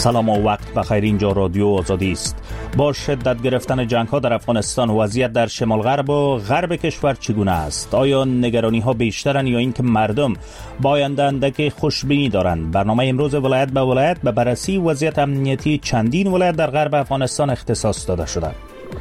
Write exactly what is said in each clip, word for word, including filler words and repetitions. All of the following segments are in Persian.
سلام و وقت بخیر. اینجا رادیو آزادی است. با شدت گرفتن جنگ ها در افغانستان وضعیت در شمال غرب و غرب کشور چگونه است؟ آیا نگرانی ها بیشترن یا اینکه مردم با آینده اندک خوشبینی دارند؟ برنامه امروز ولایت به ولایت به بررسی وضعیت امنیتی چندین ولایت در غرب افغانستان اختصاص داده شده.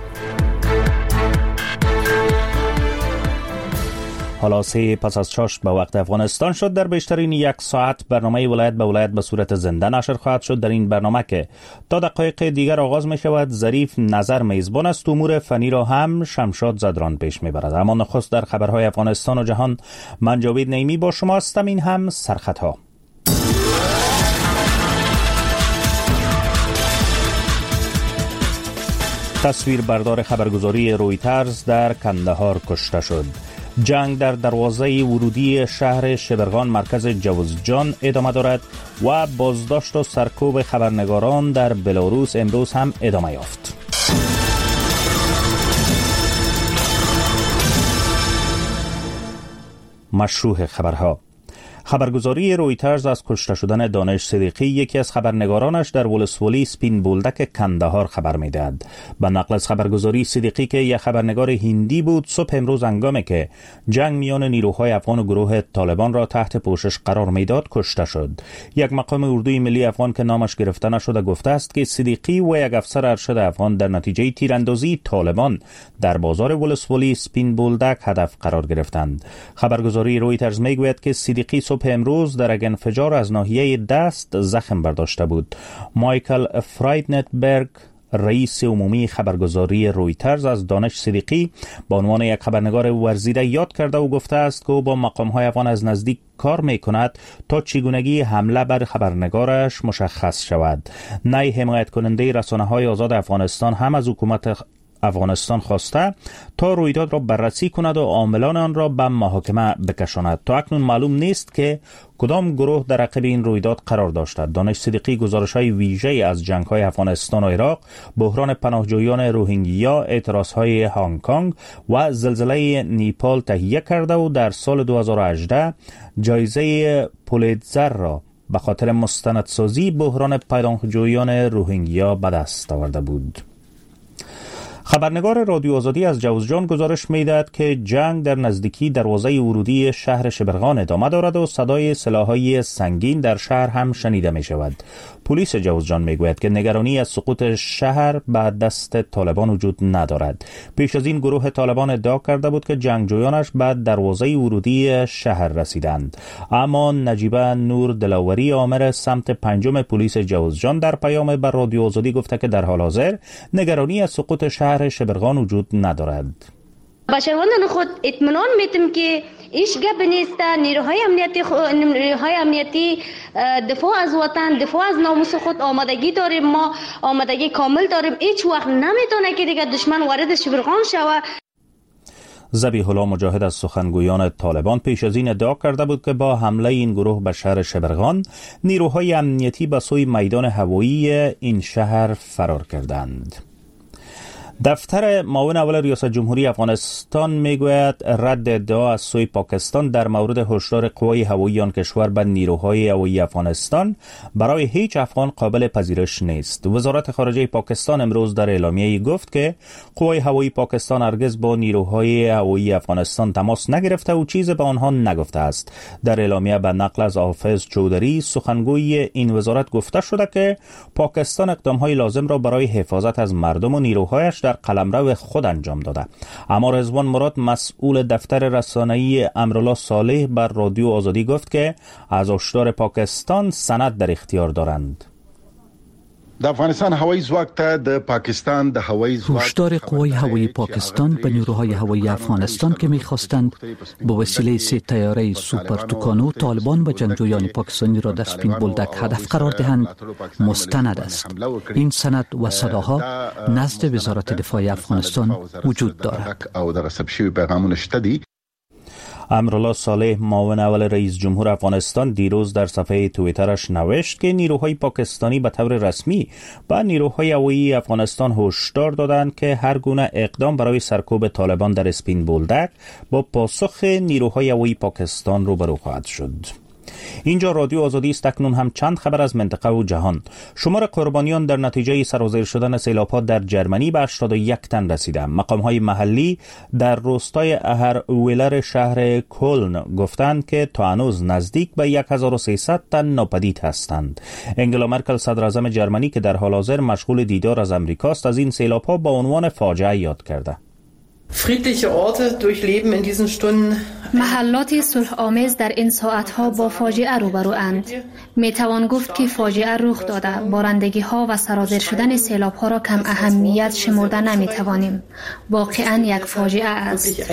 حالا سه پس از چاشت به وقت افغانستان شد. در بیشترین یک ساعت برنامه ولایت به ولایت به صورت زنده نشر خواهد شد. در این برنامه که تا دقایق دیگر آغاز می شود، ظریف نظر میزبان است. امور فنی را هم شمشاد زدران پیش می برد. اما نخست در خبرهای افغانستان و جهان، من جاوید نعیمی با شما هستم. این هم سرخطها. تصویر بردار خبرگزاری رویترز در کندهار کشته شد. جنگ در دروازه ورودی شهر شبرغان مرکز جوزجان ادامه دارد و بازداشت و سرکوب خبرنگاران در بلاروس امروز هم ادامه یافت. مشروع خبرها. خبرگزاری رویترز از کشته شدن دانش صدیقی، یکی از خبرنگارانش، در ولسوالی سپین بولدک کندهار خبر می‌دهد. به نقل از خبرگزاری صدیقی که یک خبرنگار هندی بود، صبح امروز هنگامی که جنگ میان نیروهای افغان و گروه طالبان را تحت پوشش قرار میداد کشته شد. یک مقام اردوی ملی افغان که نامش گرفته نشده گفته است که صدیقی و یک افسر ارشد افغان در نتیجه تیراندازی طالبان در بازار ولسوالی سپین بولدک هدف قرار گرفتند. خبرگزاری رویترز میگوید که صدیقی صبح امروز در یک انفجار از ناحیه دست زخم برداشته بود. مایکل فرایدنتبرگ، رئیس عمومی خبرگزاری رویترز، از دانش صدیقی به عنوان یک خبرنگار ورزیده یاد کرده و گفته است که او با مقام‌های افغان از نزدیک کار می‌کند تا چگونگی حمله بر خبرنگارش مشخص شود. نای حمایت کننده رسانه‌های آزاد افغانستان هم از حکومت افغانستان خواسته تا رویداد را بررسی کند و عاملان آن را به محاکمه بکشاند. تا اکنون معلوم نیست که کدام گروه در عقب این رویداد قرار داشته. دانش صدیقی گزارش‌های ویژه از جنگ‌های افغانستان و عراق، بحران پناهجویان روهینگیا، اعتراض‌های هنگ کنگ و زلزله نیپال تهیه کرده و در سال دو هزار و هجده جایزه پولیتزر را به خاطر مستندسازی بحران پناهجویان روهینگیا به دست آورده بود. خبرنگار رادیو آزادی از جوزجان گزارش می‌دهد که جنگ در نزدیکی دروازه ورودی شهر شبرغان ادامه دارد و صدای سلاح‌های سنگین در شهر هم شنیده می‌شود. پلیس جوزجان میگوید که نگرانی از سقوط شهر به دست طالبان وجود ندارد. پیش از این گروه طالبان ادعا کرده بود که جنگجویانش به دروازه ورودی شهر رسیدند. اما نجیبه نور دلاوری، آمر سمت پنجم پلیس جوزجان، در پیام بر رادیو آزادی گفته که در حال حاضر نگرانی از سقوط شهر شبرغان وجود ندارد. با شهروندان خود اطمینان میتیم که ایش گپ نیست. نیروهای امنیتی خو... نیروهای امنیتی دفاع از وطن، دفاع از ناموس خود آمادگی داریم. ما آمادگی کامل داریم. هیچ وقت نمیتونه که دیگه دشمن وارد شبرغان شود. ذبیح الله مجاهد از سخنگویان طالبان پیش از این ادعا کرده بود که با حمله این گروه به شهر شبرغان، نیروهای امنیتی به سوی میدان هوایی این شهر فرار کردند. دفتر معاون اول ریاست جمهوری افغانستان میگوید رد ادعا از سوی پاکستان در مورد هشدار قوای هوایی آن کشور به نیروهای هوایی افغانستان برای هیچ افغان قابل پذیرش نیست. وزارت خارجه پاکستان امروز در اعلامیه‌ای گفت که قوای هوایی پاکستان هرگز با نیروهای هوایی افغانستان تماس نگرفته و چیزی به آنها نگفته است. در اعلامیه به نقل از حافظ چودری، سخنگوی این وزارت، گفته شده که پاکستان اقدام‌های لازم را برای حفاظت از مردم و نیروهایش در قلمرو خود انجام داده. اما رضوان مراد، مسئول دفتر رسانه‌ای امرالله صالح، بر رادیو آزادی گفت که از هشدار پاکستان سند در اختیار دارند. د افغانستان هوایی ځواک ته د پاکستان د هوایی ځواک هشدار قوای هوایی پاکستان به نیروهای هوایی افغانستان که می‌خواستند به وسیله سه طیاره سوپر توکانو طالبان و جنگجویان پاکستانی را در سپین بولدک هدف قرار دهند مستند است. این سند و صداها نزد وزارت دفاع افغانستان وجود دارد. امرالله صالح، معاون اول رئیس جمهور افغانستان، دیروز در صفحه توییترش نوشت که نیروهای پاکستانی به طور رسمی به نیروهای هوایی افغانستان هشدار دادند که هر گونه اقدام برای سرکوب طالبان در سپین بولدک با پاسخ نیروهای هوایی پاکستان روبرو خواهد شد. اینجا رادیو آزادی است. اکنون هم چند خبر از منطقه و جهان. شمار قربانیان در نتیجه سرازیر شدن سیلاب‌ها در جرمنی به هشتاد و یک تن رسیده. مقام‌های محلی در روستای اهرویلر شهر کلن گفتند که تا هنوز نزدیک به هزار و سیصد تن ناپدید هستند. انگلا مرکل صدر اعظم جرمنی که در حال حاضر مشغول دیدار از امریکاست از این سیلاب‌ها با عنوان فاجعه یاد کرده. Friedliche Orte durchleben in diesen Stunden. محلات صلح آمیز در این ساعتها با فاجعه روبروند. می توان گفت که فاجعه رخ داده. بارندگی ها و سرازیر شدن سیلاب ها را کم اهمیت شمرده نمی توانیم. واقعا یک فاجعه است.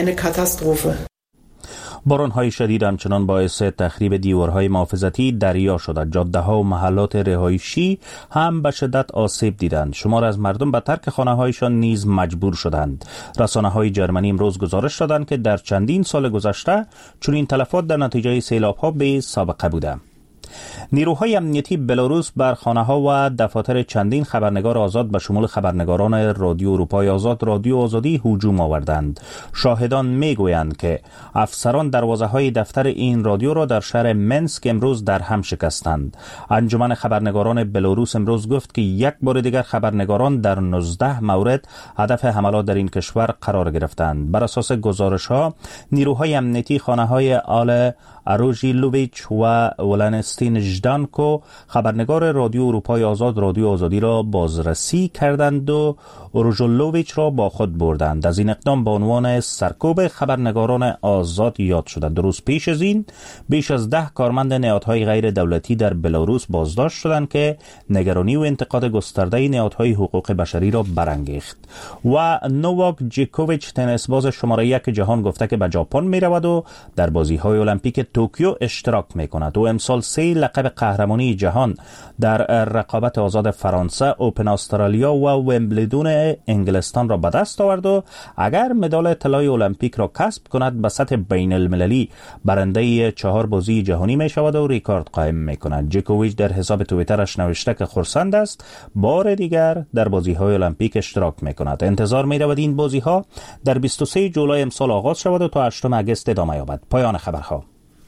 باران‌های شدید همچنان باعث تخریب دیوارهای محافظتی دریا شده. جاده‌ها و محلات رهایشی هم به شدت آسیب دیدند. شمار از مردم به ترک خانه‌هایشان نیز مجبور شدند. رسانه‌های جرمنی امروز گزارش دادند که در چندین سال گذشته چنین تلفات در نتیجه سیلاب‌ها به سابقه بوده. نیروهای امنیتی بلاروس بر خانه‌ها و دفاتر چندین خبرنگار آزاد به شمول خبرنگاران رادیو اروپای آزاد، رادیو آزادی هجوم آوردند. شاهدان میگویند که افسران دروازه‌های دفتر این رادیو را در شهر منسک امروز در هم شکستند. انجمن خبرنگاران بلاروس امروز گفت که یک بار دیگر خبرنگاران در نوزده مورد هدف حملات در این کشور قرار گرفتند. بر اساس گزارش‌ها نیروهای امنیتی خانه‌های آل اروژیلوویچ و ولنستین ژدانکو خبرنگار رادیو اروپای آزاد رادیو آزادی را بازرسی کردند و اروژیلوویچ را با خود بردند. از این اقدام به عنوان سرکوب خبرنگاران آزاد یاد شده. دو روز پیش از این بیش از ده کارمند نهادهای غیر دولتی در بلاروس بازداشت شدند که نگرانی و انتقاد گسترده نهادهای حقوق بشری را برانگیخت. و نوواک جوکوویچ تنیس باز شماره یک جهان گفته که به ژاپن می رود و در بازی‌های المپیک توکیو اشتراک می کند. و امسال سه لقب قهرمانی جهان در رقابت آزاد فرانسه، اوپن استرالیا و ومبلدون انگلستان را به دست آورد و اگر مدال طلای المپیک را کسب کند به سطح بین المللی برنده چهار بازی جهانی می شود و ریکارد قائم می کند. جوکوویچ در حساب توییترش نوشته که خرسند است بار دیگر در بازی های المپیک اشتراک می کند. انتظار می رود این بازی ها در بیست و سوم جولای امسال آغاز شود و تا هشتم اگست ادامه یابد. پایان خبرها.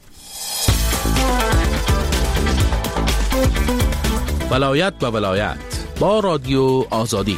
ولایت به ولایت با رادیو آزادی.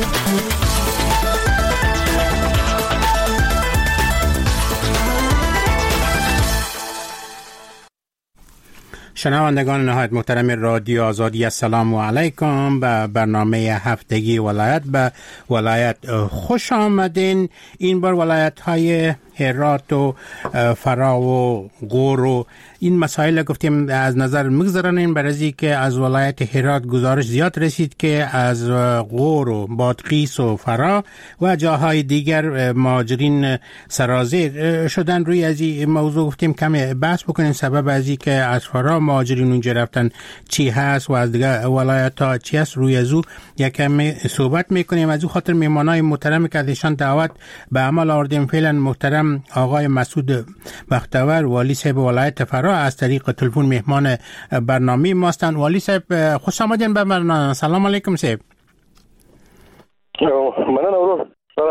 شنوندگان نهایت محترم رادیو آزادی، السلام علیکم. به برنامه هفتگی ولایت به ولایت خوش آمدین. این بار ولایت های هرات و فرا و غور و این مسائل گفتیم از نظر مگذرانیم، برای که از ولایت هرات گزارش زیاد رسید که از غور و بادغیس و فرا و جاهای دیگر مهاجرین سرازیر شدن. روی از این موضوع گفتیم کمی بحث بکنیم، سبب از این که از فرا مهاجرین اونجا رفتن چی هست و از دیگر ولایت ها چی هست، روی از او یکم صحبت میکنیم. از او خاطر میمانای محترم که ازشان دعوت به عمل آوردیم فعلا محترم آقای مسعود بختور والی صاحب ولایت فرا از طریق تلفن مهمان برنامه ما هستند. والی صاحب خوش آمدین به برنامه. سلام علیکم صاحب. ممنون.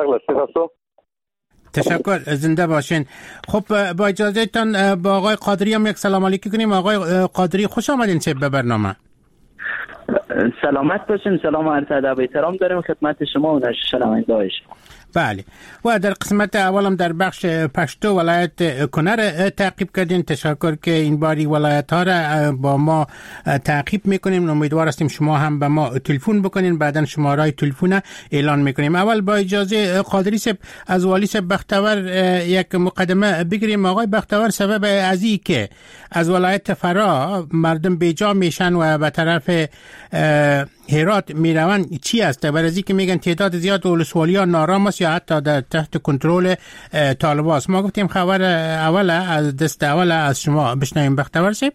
تشکر، زنده باشین. خب با اجازه تان با آقای قادری هم یک سلام علیکی کنیم. آقای قادری خوش آمدین صاحب به برنامه. سلامت باشین. سلام و عرض ادب و احترام داریم خدمت شما و شنوندگان شما. بله، و در قسمت اولم در بخش پشتو ولایت کنر تعقیب کردین. تشکر که این باری ولایت ها را با ما تعقیب میکنیم. امیدوار هستیم شما هم به ما تلفن بکنین، بعدن شماره تلفن اعلان میکنیم. اول با اجازه قادری صاحب از والی صاحب بختور یک مقدمه بگیریم. آقای بختور، سبب از این که از ولایت فرا مردم بیجا میشن و به طرف هرات میرون چی است؟ برای اینکه میگن تعداد زیاد ولسوالی‌ها نارام است یا حتی در تحت کنترل طالبان است. ما گفتیم خبر اول از دست اول از شما بشنویم بختور صاحب.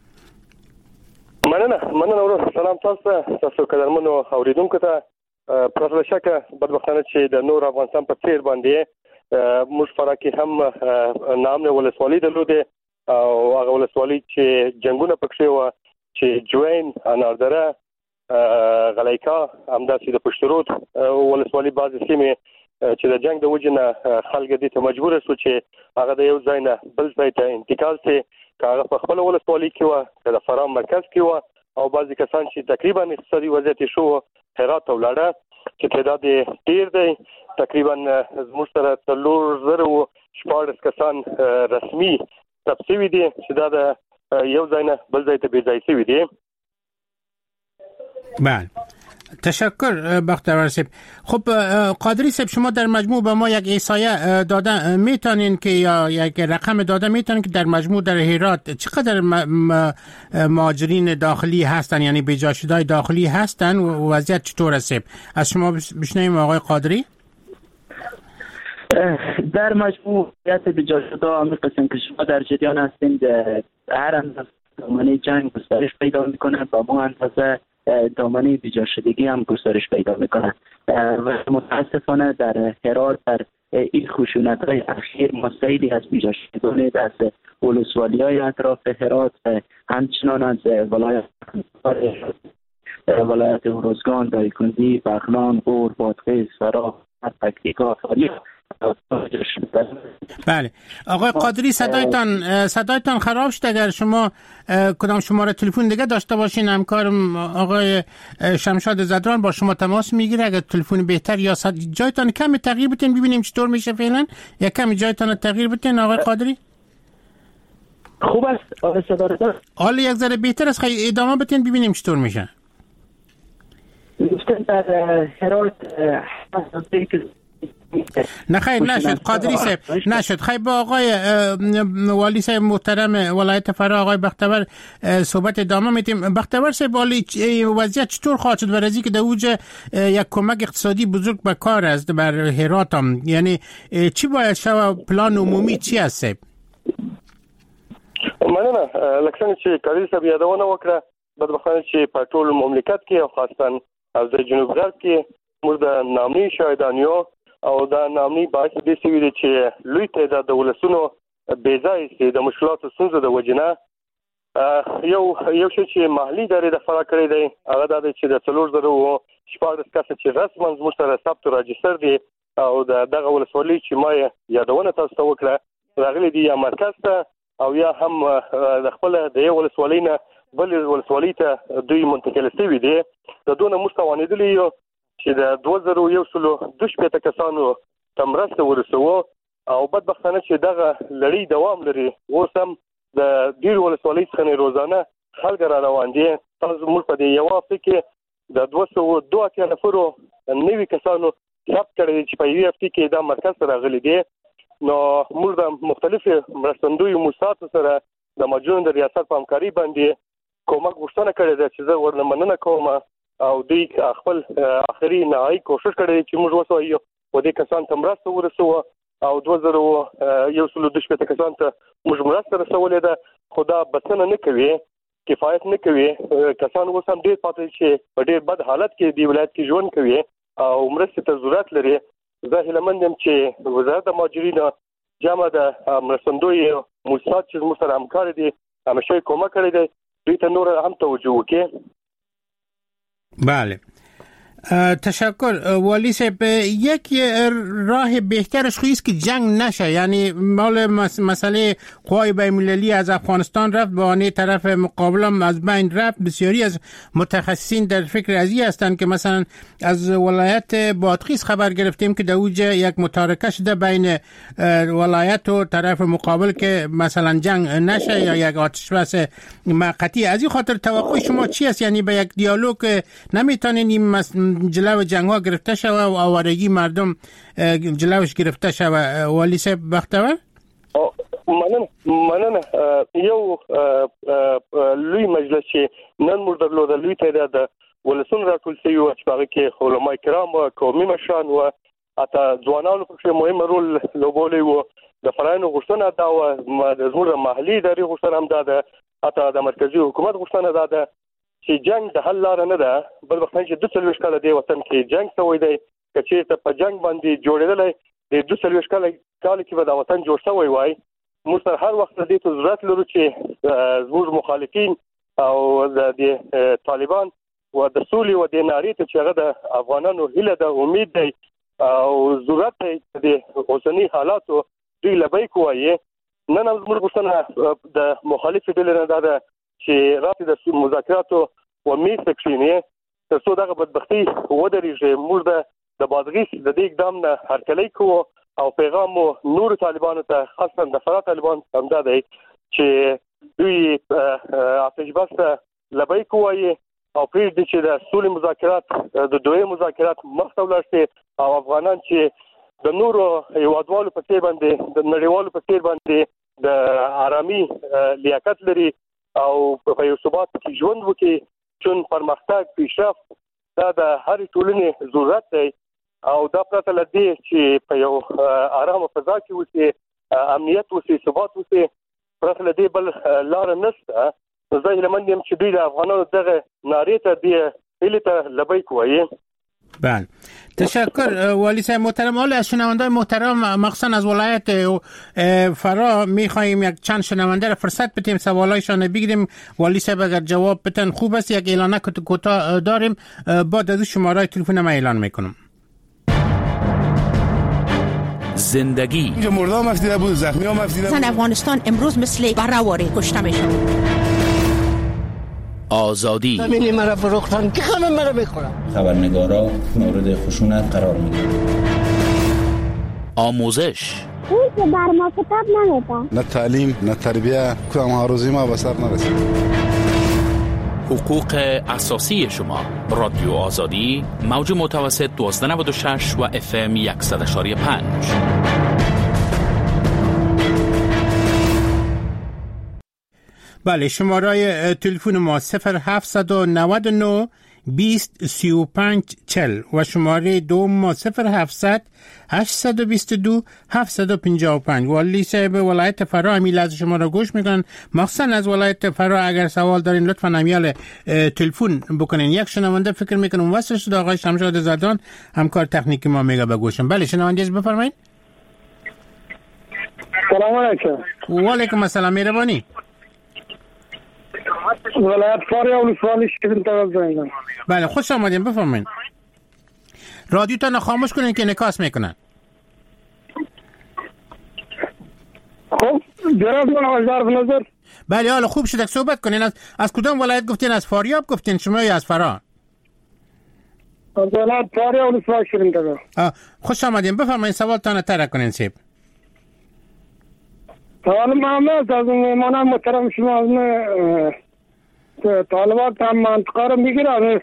مننه مننه. سلام تاسو تاسو قدرمنو اوریدونکو ته. پرله شکه بدبختانه چې د نور افغانستان په تیر باندې موږ فرا کې هم نام ولسوالۍ درلوده او هغه ولسوالۍ چې جنگونه پکې و چې جوین اناردره غلیکا همداسې د پشترود ولسوالۍ بعضې سیمې چې د جنگ د وجې نه خلک دې ته مجبور شو چې هغه د یو ځای نه بل ځای ته انتقال شي کاغه په خپل ولسوالۍ کې و د فراه مرکز کې و او بعضی کسان چې تقریبا اقتصادي وضعیت شو هرات ولاړه چې تعداد ډیر دی تقریبا زموږ سره څلور زره شپږ کسان رسمي تفصیلي دي چې دا د یو ځای نه بل ځای ته بيځای شوی دي. بله تشکر بختیار صاحب. خب قادری صاحب شما در مجموع به ما یک احصایه داده میتونین که یا یک رقم داده میتونین که در مجموع در هرات چقدر مهاجرین داخلی هستن یعنی بیجا شده‌های داخلی هستن و وضعیت چطور است؟ از شما بشنویم آقای قادری. در مجموع وضعیت بیجا شده همین قسم که شما در جریان هستین هر اندازه دامنه جنگ گسترش پیدا میکنه با ما اندازه دامنه بیجا شدگی هم گسترش پیدا میکنه و متاسفانه در هرات در این خشونت‌های اخیر ما خیلی از بیجا شدگان از ولسوالی‌های اطراف هرات همچنان از ولایت ولایت اروزگان، دایکنډي، بغلان، غور، بادغیس، فراه، پکتیکا، فاریاب. بله آقای قادری صدایتان صدایتان خراب شد. اگر شما کدام شماره تلفن دیگه داشته باشین همکارم آقای شمشاد زدران با شما تماس میگیره. اگر تلفن بهتر یا صد... جایتان کمی تغییر بتین ببینیم چطور میشه فعلا یا کمی جایتان تغییر بتین آقای قادری. خوب است آقای صدارت حالا یک ذره بهتر است خیلی ادامه بتین ببینیم چطور میشه. در هرات نه خیر نشد قادری صاحب نشد. خیر با آقای والی صاحب محترم ولایت فراه آقای بختیار صحبت ادامه میدیم. بختیار صاحب والی وضعیت چطور خواهد شد برای اینکه در اوج یک کمک اقتصادی بزرگ به کار است بر هرات هم یعنی چی باید شود پلان عمومی چی است؟ مننه لکه څنګه چې قادری صاحب یادونه وکړه بدبختانه چې په ټول مملکت کې او خاصتاً او د جنوب غرب کې موږ د نامي شاهدانیو او دا نامي باعث دې شوی دی چې لوی تعداد د ولسونو بېځای سي د مشکلاتو ستونزو د وجنه یو یو شی چې محلي ادارې د فرا کړی دی هغه دا دی چې د څلور زره شپږ کسه چې رسماً زموږ سره ثبت او راجستر دي او دغه ولسوالۍ چې ما یادونه تاسو ته وکړه راغلي دي یا مرکز ته او یا هم د خپل د یو ولسوالۍ نه بل ولسوالۍ ته دوی منتقل شوي دي. د دونه موږ توانېدلي یو چې د دوه زره یو سلو دوه شپېته کسانو ته مرسته ورسوو او بدبختانه چې دغه لړۍ دوام لري اوس هم د ډېرو ولسوالۍ څخه روزانه خلک را روان دي. تاسو موږ په دې یو هفته کې د دوه سوه دوه اتیا نفرو نوي کسانو ثبت کړی چې په یوې هفتې کې دا مرکز ته راغلي دي. نو موږ د مختلفو مرستندویو موسساتو سره د مجون د ریاست په همکاري باندې کومک غوښتنه کړې ده چې زه ورنه مننه کوم او دوی خپل اخري نهایي کوشش کړی چې موږ وسوایو و دې کسان ته مرسته ورسوو او دوه زره یو سلو دوه شپېته کسان ته موږ مرسته رسولې ده. خو دا بسنه نه کوي کفایت نه کوي. کسان اوس هم ډېر پاتې چې په ډېر بد حالت کې دی ولایت کې ژوند کوي او مرستې ته ضرورت لري. زه هیله مند یم چې وزارت د مهاجرینو جامع د مرستندوی موسسات چې موږ سره همکار دي همیشه کومک کړی دی دوی ته نور هم توجه وکړي. بله تشکر والی صاحب. یک راه بهترش خویی است که جنگ نشه یعنی مال مسئله قوای بین‌المللی از افغانستان رفت به آن طرف مقابل هم از بین رفت. بسیاری از متخصصین در فکر ازی هستند که مثلا از ولایت بادغیس خبر گرفتیم که در اوج یک متارکه شده بین ولایت و طرف مقابل که مثلا جنگ نشه یا یک آتش بس موقتی. از این خاطر توقع شما چی است یعنی به یک دیالوگ نمیتونین این جلو جنگ ها گرفته شوه و آوارگی مردم جلوش گرفته شوه؟ والی صاحب بختیار مننه مننه یو لوی مجلس چې نن موږ درلوده لوی تعداد ولسونه راټول شوي وو چې هغه کې علما کرام او قومي مشران وو اته ځوانانو په مهم رول لوبولی وو. د فرایانو غوښتنه دا وه د زموږ محلي ادارې غوښتنه هم دا ده اته د مرکزي حکومت غوښتنه دا ده چې جنگ د حل لاره نه ده. بل وخت چې دوه څلوېښت کاله دی وطن کې جنگ شوی دی که چېرته په جنگ باندې جوړېدلی د دوه څلوېښت کاله کال کې به دا وطن جوړ شوی وای. موږ سره هر وخت دې ته ضرورت لرو چې زموږ مخالفین او د طالبان و د سولې و د نارې ته چې هغه د افغانانو هیله ده امید دی او ضرورت دی د اوسني حالاتو دوی لبیک وایي نن هم زموږ غوښتنه د مخالف ډلې نه ده چې راتلي د مذاکراتو و میز ته کښېني تر څو دغه بدبختي ودرېږي. موږ د د بادغیس د دې اقدام نه هرکلی کوو او پیغام مو نور طالبانو ته خاصه د فرا طالبان همدا دی چې دوی اتش بس لبیک وایي او پرېږدي چې د سولې مذاکرات د دوی مذاکرات مخته ولاړ شي او افغانان چې د نورو هیوادوالو په څیر باندې د نړیوالو په څیر باندې د آرامي لیاقت لري او په یو ثبات کې ژوند وکړي. چون پرمختګ پیشرفت دا د هر ټولنې ضرورت دی او دا پرته له دې چې په یو آرامه فضا کې اوسي امنیت اوسي ثبات اوسي پرته له دې بل لار نشته. زه هیله مند یم چې دوی د افغانانو دغه نارې ته دی هیله ته لبیک وایي. بله تشکر والی صاحب محترم. حالا از شنوندای محترم مخصوصا از ولایت فرا میخواهیم یک چند شنونده را فرصت بدیم سوالایشان بگیریم. والی صاحب اگر جواب بتن خوب است. یک اعلانه کوتاه داریم بعد از شماره تلفن ما اعلان میکنم. زندگی اینجا مرده هم افدیده بود زخمی هم افدیده بود. افغانستان امروز مثل برهواری کشته میشن. آزادی همینی مرا فروختن که همه مرا میخورن. خبرنگارا مورد خشونت قرار میگیرن. آموزش اون که بر ما کتاب نمیدن. نه تعلیم نه تربیه کدام آرزوی ما به سر نرسید. حقوق اساسی شما. رادیو آزادی موج متوسط دوازده نود و شش و اف ام صد و پنج. بله شماره تلفن ما صفر هفت نه نه بیست سی و پنج چل و شماره دوم ما صفر هفتصد هشتصد و بیست و دو هفتصد و پنجاه و پنج. والی صاحب ولایت فرا همی لحظه شما را گوش میکنن. مخصوصا از ولایت فرا اگر سوال دارین لطفا همیال تلفن بکنین. یک شنونده فکر میکنم وصل شده آقای شمشاد زدان همکار تکنیکی ما میگه بگوشم. بله شنونده از بفرمایین. سلام علیکم. و علیکم السلام مهربانی. ولایت فاریا ولسوالی شیرین تغذیه. بله خوش آمدین بفرمایید. رادیو تا خاموش کنین که انعکاس میکنن. خب جناب من آزار نظر. بله حالا خوب شد صحبت کنین. از از کدام ولایت گفتین؟ از فاریاب گفتین شما یا از فرا؟ از ولایت فاریا ولسوالی شیرین تغذیه. خوش آمدین بفرمایید سوالتان طرح کنین سیب. سوال معاملات از مهمانان محترم شما از طالبات هم منطقه رو میگیرن.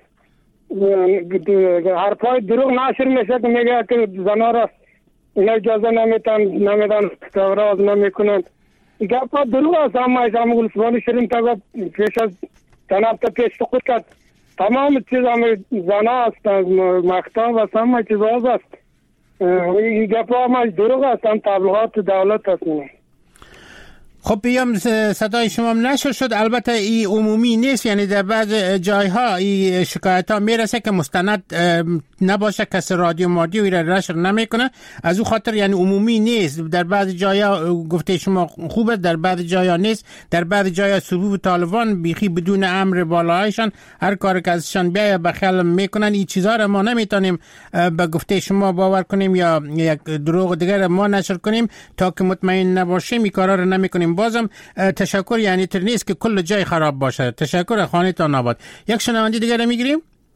حرفای دروغ نشر میشه که میگه که زنها را اینا اجازه نمیتن نمیدن استوراز نمیکنن. گپ ها دروغ است. اما از همه ولسوالی شیرین تغذیه پیش از چند هفته پیش سقوط کرد. تمام چیز همه زنها هستند مختار و همه چیز هاست است. این گپ ها همه دروغ است. هم تبلیغات دولت است. خب بیام صدای شما نشر شد. البته ای عمومی نیست، یعنی در بعض جایها ای شکایت ها میرسه که مستند نباشه، کسی رادیو مادیو را نشر نمیکنه، از او خاطر یعنی عمومی نیست. در بعض جایها گفته شما خوبه، در بعض جایها نیست. در بعض جایها صفوف طالبان بیخی بدون امر بالایشان هر کار که ازشان بیایه بخیال میکنن. این چیزها را ما نمیتونیم به گفته شما باور کنیم یا یک دروغ دیگر ما نشر کنیم تا که مطمئن نباشیم. این کارا را نمیکنیم. بازم تشکر، یعنی تر نیست که کل جای خراب باشه. تشکر، خانه تان آباد. یک شنونده دیگر را میگیریم.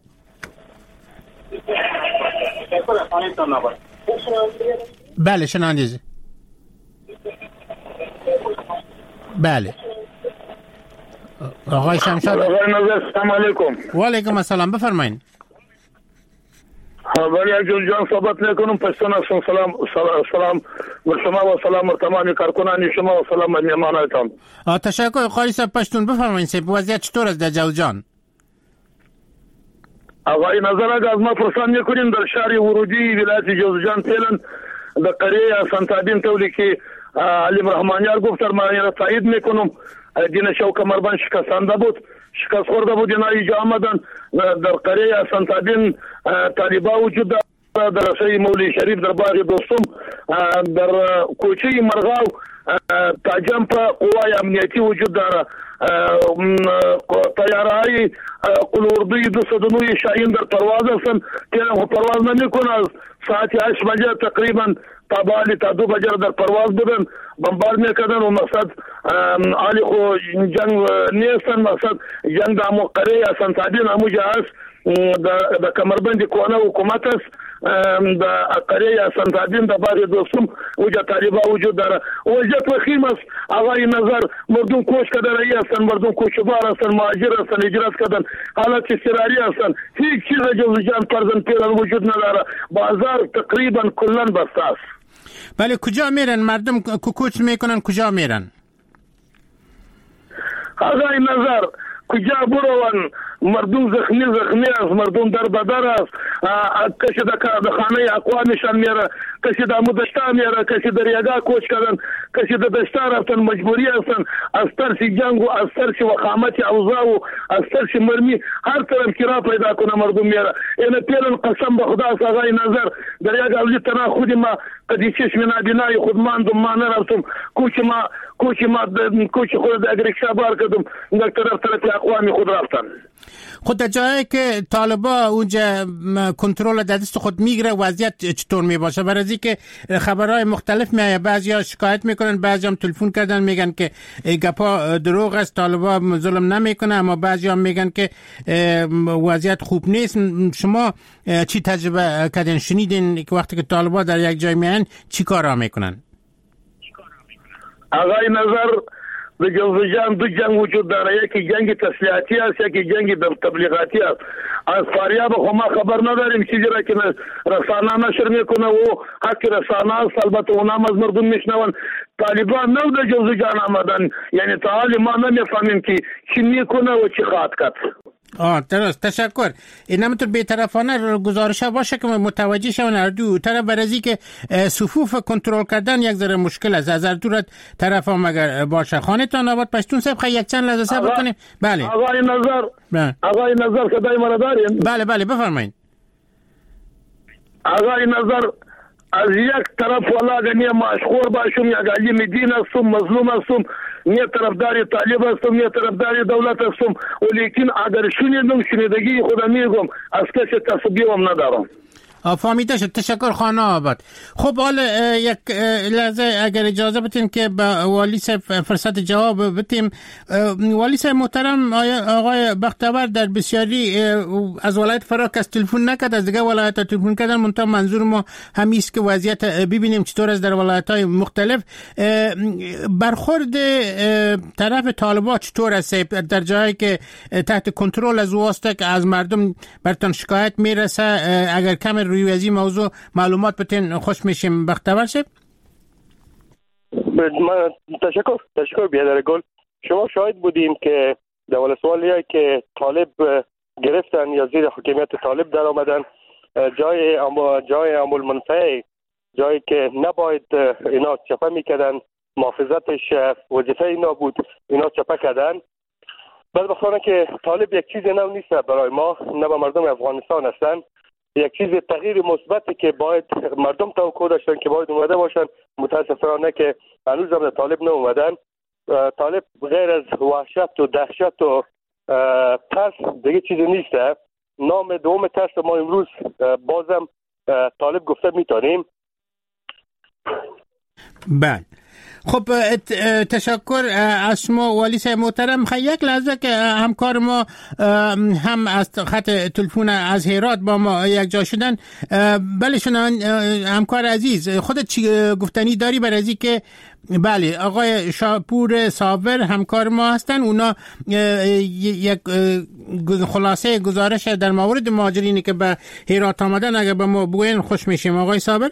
بله شنونده. بله آقای شمشاد. السلام علیکم. و علیکم السلام، بفرمایید. خبری اجل جان صحبت میکنم. پشتون هستم. سلام سلام و شما و سلام بر تمام کارکنان شما و سلام بر مهمانانتان. تشکر. قاری صاحب پشتون بفرمایید. سه وضعیت چطور است در جوزجان؟ آقای نظر از ما پرسان میکنیم در شهر ورودی ولایت جوزجان فعلا در قریه سنتادین تولی که علی رحمانیار گفت در ما را تایید میکنم. دین شوک مربان شکستانده بود، شکست خورده بود. اینا اینجا آمدن در قریه سنتادین طالبا وجود دارد. در رسای مولی شریف در باغ دوستم در کوچه مرغاو تاجم په قوای امنیتی وجود داره. طیاره‌های قلوردی دو صد و نه شاهین در پرواز هستند که پرواز نمی‌کنند. ساعت هشت بجه تقریبا تا بالی تا دو بجه در پرواز بودن، بمبار میکردن و مقصد آلی خو جنگ نیستن، مقصد جنگ دا امو قره یا سنتابین امو جهاز دا کمربند کونه حکومت است دا قره یا سنتابین دا باری دوستم وجه طالبا وجود داره. وجهت وخیم است آقای نظر، مردم کوش کدن ای هستن، مردم کوشبار هستن، مهاجر هستن، هجرت کدن، حالت استراری هستن، هیچ چیز جز جان پرزن پیران وجود نداره. بازار تقریبا کلن بسته است. بله کجا میرن مردم کوچ میکنن؟ کجا میرن آقای نظر؟ کجا بروان؟ مردم زخمی زخمی است، مردم در بدر است، کسی در خانه اقوامشان میره، کسی در مدشتا میره، کسی در یاگا کوچ کردن، کسی در دشتا رفتن، مجبوری هستن از ترس جنگ و از ترس وخامت اوضاع و از ترس مرمی هر طرف کرا پیدا کنه مردم میره. این پیرن قسم به خدا است آقای نظر، در یاگا اولی تنها خودی ما قدی چشم نابینای خود ماندم، ما نرفتم کوچ ما کوچ ما کوچ خود اگر اکشابار کردم در طرف طرف اقوامی خود رفتن. خود در جایی که طالبا اونجا کنترل در دست خود میگیره وضعیت چطور میباشه؟ برای از اینکه خبرهای مختلف میایه، بعضیا شکایت میکنن، بعضیا هم تلفن کردن میگن که گپا دروغ است، طالبا ظلم نمیکنه، اما بعضیا میگن که وضعیت خوب نیست. شما چی تجربه کردین، شنیدین که وقتی که طالبا در یک جای میان چی کارا میکنن؟ آقای نظر به جنگ دو جنگ وجود داره، یکی جنگ تسلیحاتی است، یکی جنگ تبلیغاتی است. از فاریاب خو ما خبر نداریم چیزی را که رسانه نشر میکنه و حق رسانه است، البته اونم از مردم میشنون. طالبان نو در جنگ آمدن، یعنی تعالی ما نمیفهمیم که چی میکنه و چی خواهد کرد. آه درست، تشکر. این همونطور بی‌طرفانه گزارش ها باشه که متوجه شون هر دو طرف برازی که صفوف کنترل کردن یک ذره مشکل است. از هر دو طرف هم اگر باشه. خانتان آباد پشتون صاحب خیلی یک چند لحظه صبر کنیم. بله آقای نظر بله. آقای نظر صدای مرا دارین؟ بله بله بفرمایید. آقای نظر از یک طرف والا گنی مشغول باشم یا گالی مدین هستم، مظلوم هستم، نه طرفدار طالب هستم نه طرفدار دولت هستم، ولیکن اگر شنیدم شنیدگی خودم میگم از کسی تعصبی هم ندارم. فهمیده شد. تشکر خانه آباد. خب حالا یک لحظه اگر اجازه بتین که با والی صاحب فرصت جواب بتیم. والی صاحب محترم، آقای بختیور در بسیاری از ولایت فراکس تلفن نکرد، از دیگه ولایت تلفن کردن، منتها منظور ما همین است که وضعیت ببینیم چطور است در ولایت‌های مختلف. برخورد طرف طالبان چطور است در جایی که تحت کنترل از واسطه که از مردم برتون شکایت میرسه؟ اگر کم روی از این موضوع معلومات بتین خوش میشیم. بختیور صاحب. من تشکر تشکر بیادر گل. شما شاهد بودیم که در ولسوالیایی که طالب گرفتن یا زیر حکومت طالب در آمدن، جای ام جای عامل منفعه، جایی که نباید اینا چپه میکردن، محافظتش وظیفه اینا بود، اینا چپه کردن. بعد بخوانه که طالب یک چیز نو نیست برای ما، نه به مردم افغانستان هستن، یک چیز تغییر مثبتی که باید مردم توقع داشتن که باید اومده باشن. متاسفانه که هنوز هم طالب نه اومدن. طالب غیر از وحشت و دهشت و ترس دیگه چیزی نیست. نام دوم ترس ما امروز بازم طالب گفته میتونیم. بله خب تشکر از شما والی صاحب محترم. خیلی یک لحظه که همکار ما هم از خط تلفن از هرات با ما یک جا شدن. بله شنان همکار عزیز، خودت چی گفتنی داری برای از که بله آقای شاپور صابر همکار ما هستن، اونا یک خلاصه گزارش در مورد مهاجرینی که به هرات آمدن اگر به ما بگوین خوش میشیم. آقای صابر.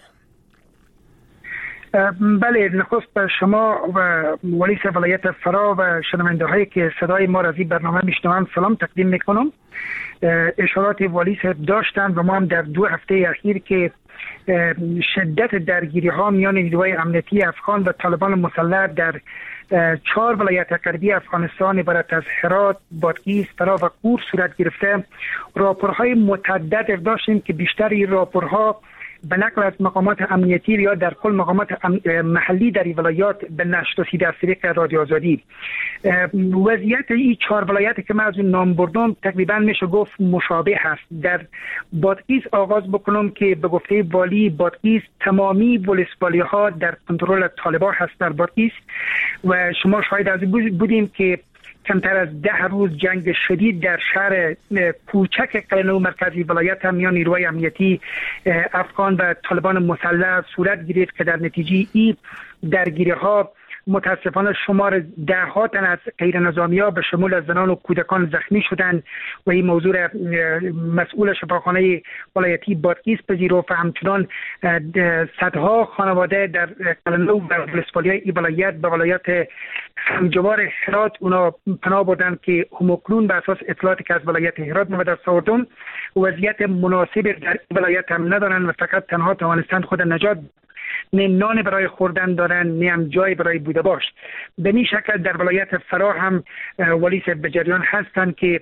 بله، نخست به شما و والی صاحب ولایت فرا و شنونده هایی که صدای ما را از این برنامه میشنوند سلام تقدیم میکنم. اشارات والی صاحب داشتند و ما هم در دو هفته اخیر که شدت درگیری ها میان نیروهای امنیتی افغان و طالبان مسلح در چهار ولایت غربی افغانستان عبارت از هرات، بادغیس، فرا و قور صورت گرفته. راپورهای متعدد داشتیم که بیشتر این راپورها به نقل از مقامات امنیتی یا در کل مقامات محلی در این ولایات به نشر رسیده از طریق رادیو آزادی. وضعیت این چهار ولایت که من از اون نام بردم تقریبا میشه گفت مشابه هست. در بادغیس آغاز بکنم که به گفته والی بادغیس تمامی ولسوالی ها در کنترل طالبان هست در بادغیس و شما شاهد از بودیم که کمتر از ده روز جنگ شدید در شهر کوچک قلنو مرکزی ولایت هم میان نیروهای امنیتی افغان و طالبان مسلح صورت گرفت که در نتیجه این درگیری ها متاسفانه شمار ده ها تن از غیر نظامی ها به شمول از زنان و کودکان زخمی شدند و این موضوع مسئول شفاخانه ولایتی بادغیس پذیرفت و همچنان صدها خانواده در قلنو و ولسوالی این ولایت به ولایت همجوار هرات اونا پناه بردن که همکنون به اساس اطلاعاتی که از ولایت هرات ما دست آوردم وضعیت مناسب در ولایت هم ندارن و فقط تنها توانستند خود نجات نه نان برای خوردن دارن نه هم جای برای بوده باش. به این شکل در ولایت فرا هم ولیس به جریان هستند که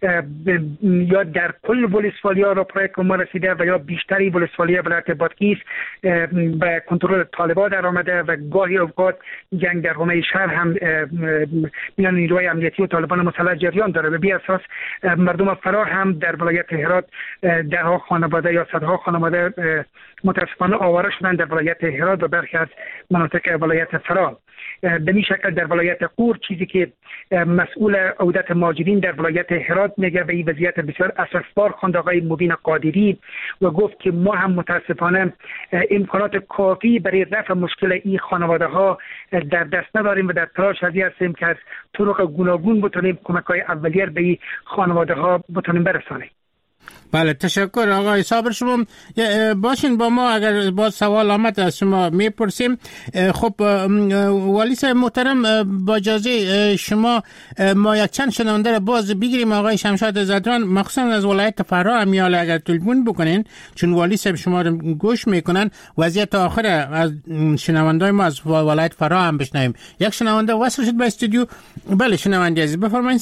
یا در کل ولسوالیا را پرای که ما رسیده و یا بیشتری ولسوالیا ولایت بادغیس به کنترل طالبان در آمده و گاهی اوقات جنگ در حومه شهر هم میان نیروهای امنیتی و طالبان مسلح جریان داره. به بی اساس مردم فرا هم در ولایت هرات ده ها خانواده یا صدها خانواده متاسفانه آواره شدن در ولایت هرات و برخی از مناطق ولایت فرا. به این شکل در ولایت قور چیزی که مسئول عودت مهاجرین در ولایت هرات میگه به این وضعیت بسیار اسفبار خواند آقای مبین قادری و گفت که ما هم متاسفانه امکانات کافی برای رفع مشکل این خانواده ها در دست نداریم و در تلاش هزی هستیم که از طرق گوناگون بتونیم کمک های اولیه به این خانواده ها بتونیم برسانیم. بله تشکر آقای صابر. شما باشین با ما اگر باز سوال آمد از شما میپرسیم. خب والی صاحب محترم با اجازه شما ما یک چند شنونده را باز بگیریم. آقای شمشاد زدران مخصوصا از ولایت فرا امیال اگر تلفن بکنین چون والی صاحب شما رو گوش میکنن وضعیت آخر از شنوندای ما از ولایت فرا هم بشنویم. یک شنونده وصل شد به استودیو. بله شنونده عزیز بفرمایید.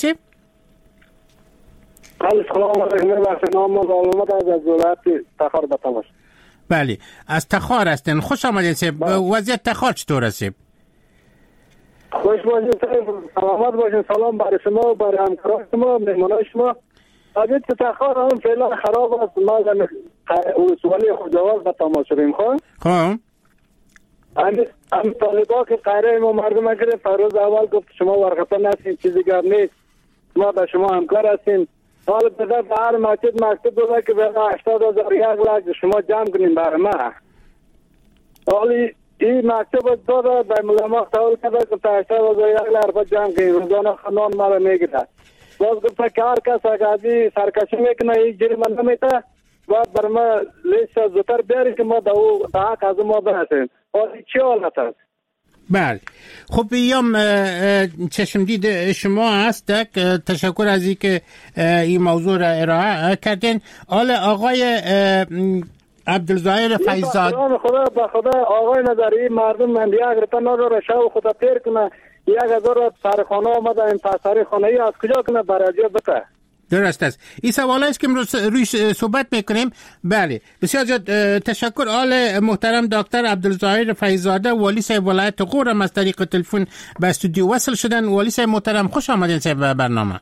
سلام علیکم وقت نام مزالمت از ولایت تخار به تماس. بله از تخار هستن. خوش آمدید سیب. وضعیت تخار چطور است سیب؟ خوش باشید سلامت باشید. سلام برای شما و برای همکاران شما مهمانان شما. وضعیت تخار هم فعلا خراب است. ما در ولسوالی خوجاوز به تماس شدیم. خب خب هم طالبا که قهره ما مردم گرفت فروز اول گفت شما ورقه نسین چیزی گر نیست ما به شما همکار هستیم. حالا به در هر مسجد مکتوب داده که به هشتاد هزار یک لک شما جمع کنیم برای ما. حالا این مکتوب داده به ملما سوال کرده که تا هشتاد هزار یک لک جمع کنیم روزانه خانان ما را میگیره. باز گفته که هر کس اگه سرکشی میکنه این جریمه نمیده باید برای ما لیست زودتر بیاری که ما در حق از ما برسیم. حالا چی حالت است؟ بله خب بیام چشم دید شما هست. تشکر از اینکه این موضوع را ارائه کردین. حالا آقای عبدالظاهر فیضزاده خدا به خدا آقای نظری مردم من یک رتا نداره شو خدا پیر کنه یک هزار سرخانه آمده این پسر خانه ای از کجا کنه برای بته. درست است. این سوال است که امروز رویش صحبت میکنیم. بله بسیار زیاد تشکر. آل محترم دکتر عبدالظاهر فیضزاده والی صاحب ولایت قور هم از طریق تلفن به استودیو وصل شدن. والی صاحب محترم خوش آمدین صاحب به برنامه.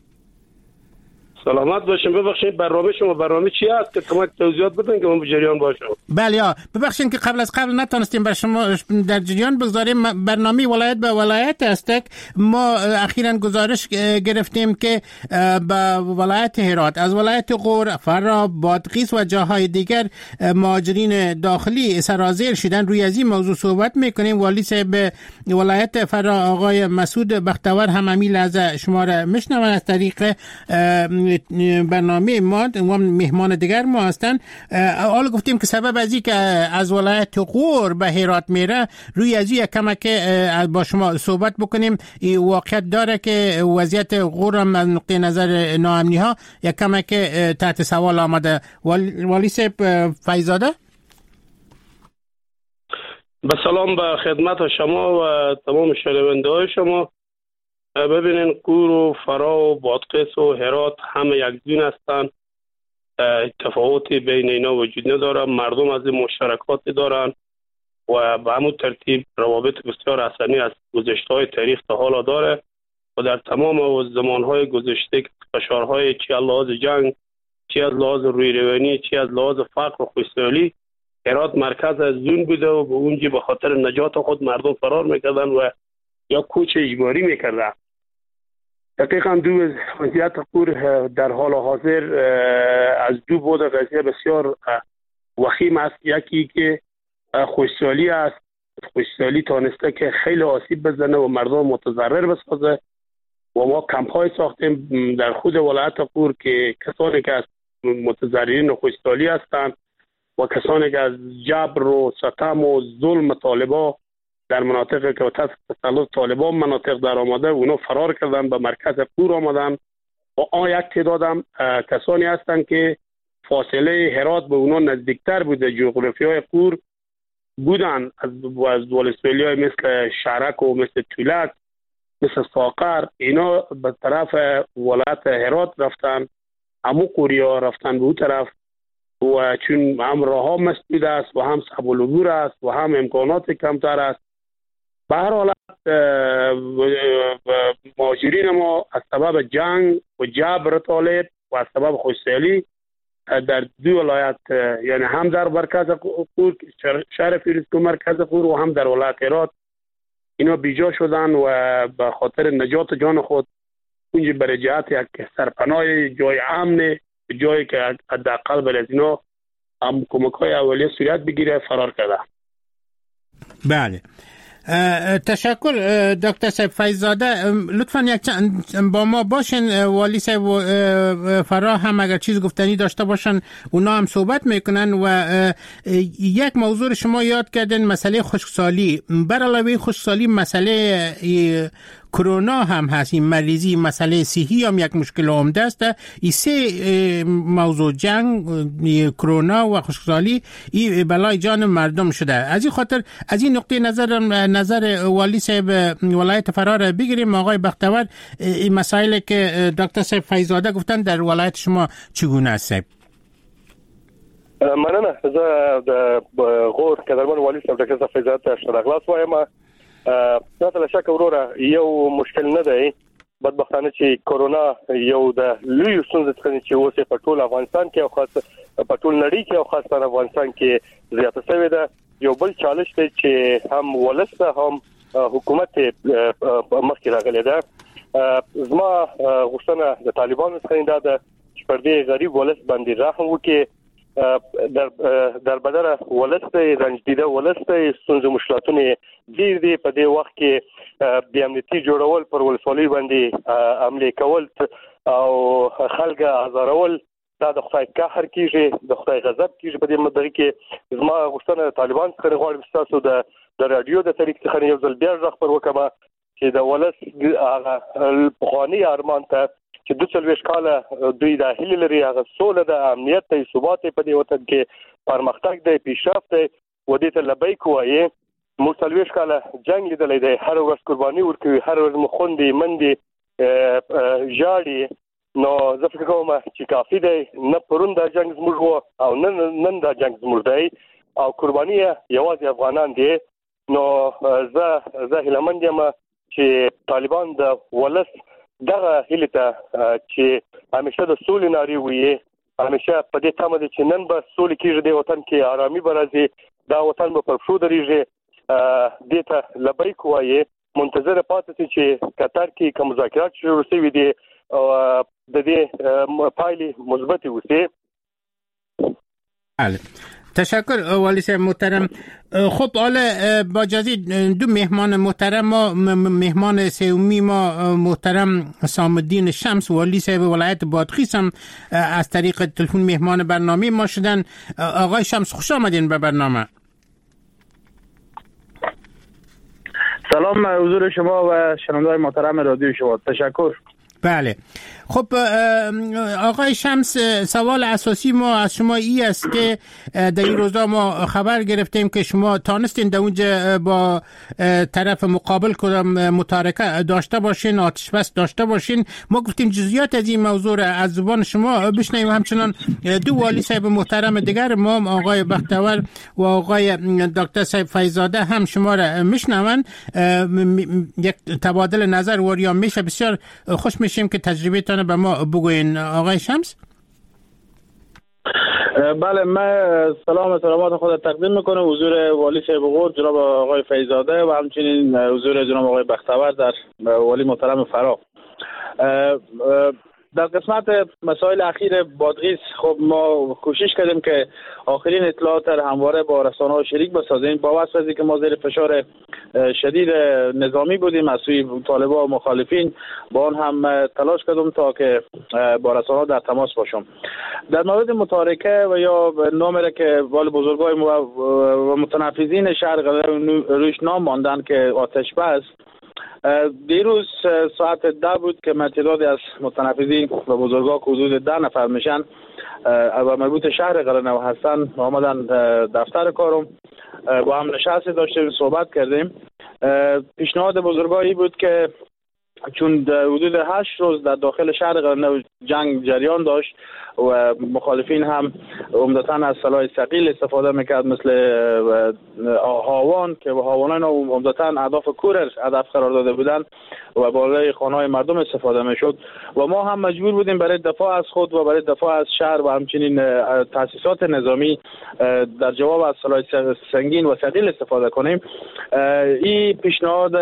سلامت باشین. ببخشید برنامه شما برنامه چی است که کمک توضیحات بدین که من به جریان باشم. بله یا ببخشید که قبل از قبل نتونستیم بر شما در جریان بگذاریم. برنامه ولایت به ولایت است. ما اخیراً گزارش گرفتیم که به ولایت هرات از ولایت غور، فرا، بادغیس و جاهای دیگر مهاجرین داخلی سرازیر شدن. روی از این موضوع صحبت میکنیم. والی صاحب ولایت فرا آقای مسعود بختور هم همین لحظه شما را میشنون از طریق برنامه ما و مهمان دیگر ما هستن. حالا گفتیم که سبب از این که از ولایت غور به هرات میره روی از این کمک با شما صحبت بکنیم. این واقعیت داره که وضعیت غور هم از نقطه نظر ناامنی ها یک کمک تحت سوال آمده. والی صاحب فیضزاده با سلام به خدمت شما و تمام شنونده های شما. ببینین قور و فرا و بادغیس و هرات همه یک دین هستند. تفاوتی بین اینا وجود نداره. مردم از این مشترکات دارن و به همون ترتیب روابط بسیار حسنی از گذشته‌های تاریخ تا حالا داره و در تمام زمانهای گذشته فشارهای چی از لحاظ جنگ، چی از لحاظ روی روانی، چی از لحاظ فقر و خوشحالی، هرات مرکز از زون بوده و به اونجا به خاطر نجات خود مردم فرار میکردن و یا کوچ اجباری میکردن. دقیقا دو وضعیت قور در حال حاضر از دو بود قضیه بسیار وخیم است. یکی که خوشحالی است، خوشحالی تانسته که خیلی آسیب بزنه و مردم متضرر بسازه و ما کمپ های ساختیم در خود ولایت قور که کسانی که از متضررین و خوشحالی هستند و کسانی که از جبر و ستم و ظلم طالبا در مناطق که تحت تسلط طالبان مناطق در آمده اونا فرار کردن به مرکز قور آمدن و آن یک تعدادم کسانی هستند که فاصله هرات به اونا نزدیکتر بوده، جغرافی های قور بودن از از ولسوالی های مثل شهرک و مثل تولک مثل ساقر، اینا به طرف ولایت هرات رفتن، همو قوریا رفتن به اون طرف و چون هم راه ها مسدود است و هم صعب العبور است و هم امکانات کمتر است. به هر حالت مهاجرین ما از سبب جنگ و جبر طالب و از سبب خوشحالی در دو ولایت، یعنی هم در مرکز قور شهر فیروزکوه مرکز قور و هم در ولایت هرات، اینا بیجا شدن و به خاطر نجات جان خود اونجا برای جهت یک سرپناه جای امن، جایی که حداقل برای از اینا هم کمک‌های اولیه صورت بگیره فرار کرده. بله، تشکر دکتر صاحب فیض‌زاده. لطفاً یک با ما باشین، والی صاحب فرا هم اگر چیز گفتنی داشته باشن اونا هم صحبت میکنن. و یک موضوع شما یاد کردن، مسئله خشکسالی. بر علاوه خشکسالی مسئله کرونا هم هست، این مریضی، مسئله صحی هم یک مشکل عمده است. این سه موضوع، جنگ، کرونا و خشکسالی، این بلای جان مردم شده. از این خاطر از این نقطه نظر نظر والی صاحب ولایت فرار بگیریم. آقای بختور، این مسائلی که دکتر صاحب فیض‌زاده گفتن در ولایت شما چگونه است؟ مننه. زه د غور قدرمن والی صاحب دکتر صاحب فیض‌زاده شرغلاس وایم. مثلا شک وروره یو مشکل نه دی، بدبختانه چې کورونا یو د لوی ستونزې څخه چې اوسې په ټول افغانستان کې او خاص په ټول نړۍ کې او خاص په افغانستان کې زیاته شوې ده. یو بل چالش دی چې هم ولسته هم حکومت مخکې راغلی ده. زما غوښتنه د طالبانو څخه دا ده چې پر دې غریب ولس باندې رحم وکړي، در در بدر ولسته رنج دیده ولسته ستونزې مشکلاتونه ډېر دي. په دې وخت کې بې امنیتي جوړول، پر ولسوالۍ باندې حمله کول او خلک ازارول، دا د خدای قهر کیږي، د خدای غضب کیږي. په دې مدري کې زما غوښتنه طالبان څخه غواړم چې تاسو د د رادیو د طریق څخه یو ځل بیا ځخ پر وکما چې د ولس هغه پخوانی ارمان ته چې د څلويش کاله دوی د هلي لري، هغه سوله د امنیت ته ثبات په دې وطن کې پرمختګ دی، پیشرفت دی و دې ته لبیک وایي. موږ څلويش کاله جنگ لیدلې دی، هر ورځ قرباني ورکوي، هر ورځ مخوندې مندې ژاړي. نو زه فکر کوم چې کافي دی. نه پرون دا جنگ زموږ و او نن نن دا جنگ زموږ دی او قرباني یوازې افغانان دي. نو زه زه هیلمند یم چې طالبان د ولس دغه هیله ته چې همیشه د سولې ناري وي، همیشه په دې تمه دي چې نن به سولې کېږي، د وطن کې آرامي به راځي، دا وطن به پر پښو درېږي. دې ته لبیک وایي، منتظر پاتې شي چې قطر کې کوم مذاکرات شروع شوي دي او د دې پایلې مثبت وي. بله، تشکر والی صاحب محترم. خب حالا با اجازه دو مهمان محترم ما، مهمان سومی ما محترم سامالدین شمس والی صاحب ولایت بادغیس هم از طریق تلفن مهمان برنامه ما شدن. آقای شمس خوش آمدین به برنامه. سلام حضور شما و شنوندگان محترم رادیو شما. تشکر. بله. خب آقای شمس، سوال اساسی ما از شما ای است که در این روزا ما خبر گرفتیم که شما تانستین در اونجا با طرف مقابل کدام متارکه داشته باشین، آتش بس داشته باشین. ما گفتیم جزئیات از این موضوع از زبان شما بشنویم. همچنان دو والی صاحب محترم دیگر ما، آقای بختیور و آقای دکتر صاحب فیض‌زاده، هم شما را میشنون. یک تبادل نظر وریا میشه. بسیار خوش میشیم که تجربه تان به ما بگوین آقای شمس. بله، من سلام و سلامات خود تقدیم میکنم حضور والی صاحب غور جناب آقای فیض‌زاده و همچنین حضور جناب آقای بختیور در والی محترم فرا. در قسمت مسائل اخیر بادغیس خب ما کوشش کردیم که آخرین اطلاعات را همواره با رسانه‌ها شریک بسازیم. با وجه از اینکه ما زیر فشار شدید نظامی بودیم از سوی طالبان و مخالفین، با آن هم تلاش کردم تا که با رسانه‌ها در تماس باشم. در مورد متارکه و یا نامری که وال بزرگای و متنفذین شهر قلعه روش نام ماندن که آتش بس، دیروز ساعت ده بود که تعدادی از متنفذین و بزرگا که حدود ده نفر میشن و مربوط شهر قلعه هستن آمدن دفتر کارم. با هم نشست داشتیم، صحبت کردیم. پیشنهاد بزرگایی بود که چون حدود هشت روز در داخل شهر قلعه جنگ جریان داشت و مخالفین هم عمدتاً از سلاح ثقیل استفاده میکرد مثل هاوان که هاوانان عمدتاً اهداف کورر هدف قرار داده بودن و بالای خانه‌های مردم استفاده میشد و ما هم مجبور بودیم برای دفاع از خود و برای دفاع از شهر و همچنین تاسیسات نظامی در جواب از سلاح سنگین و ثقیل استفاده کنیم. این پیشنهاد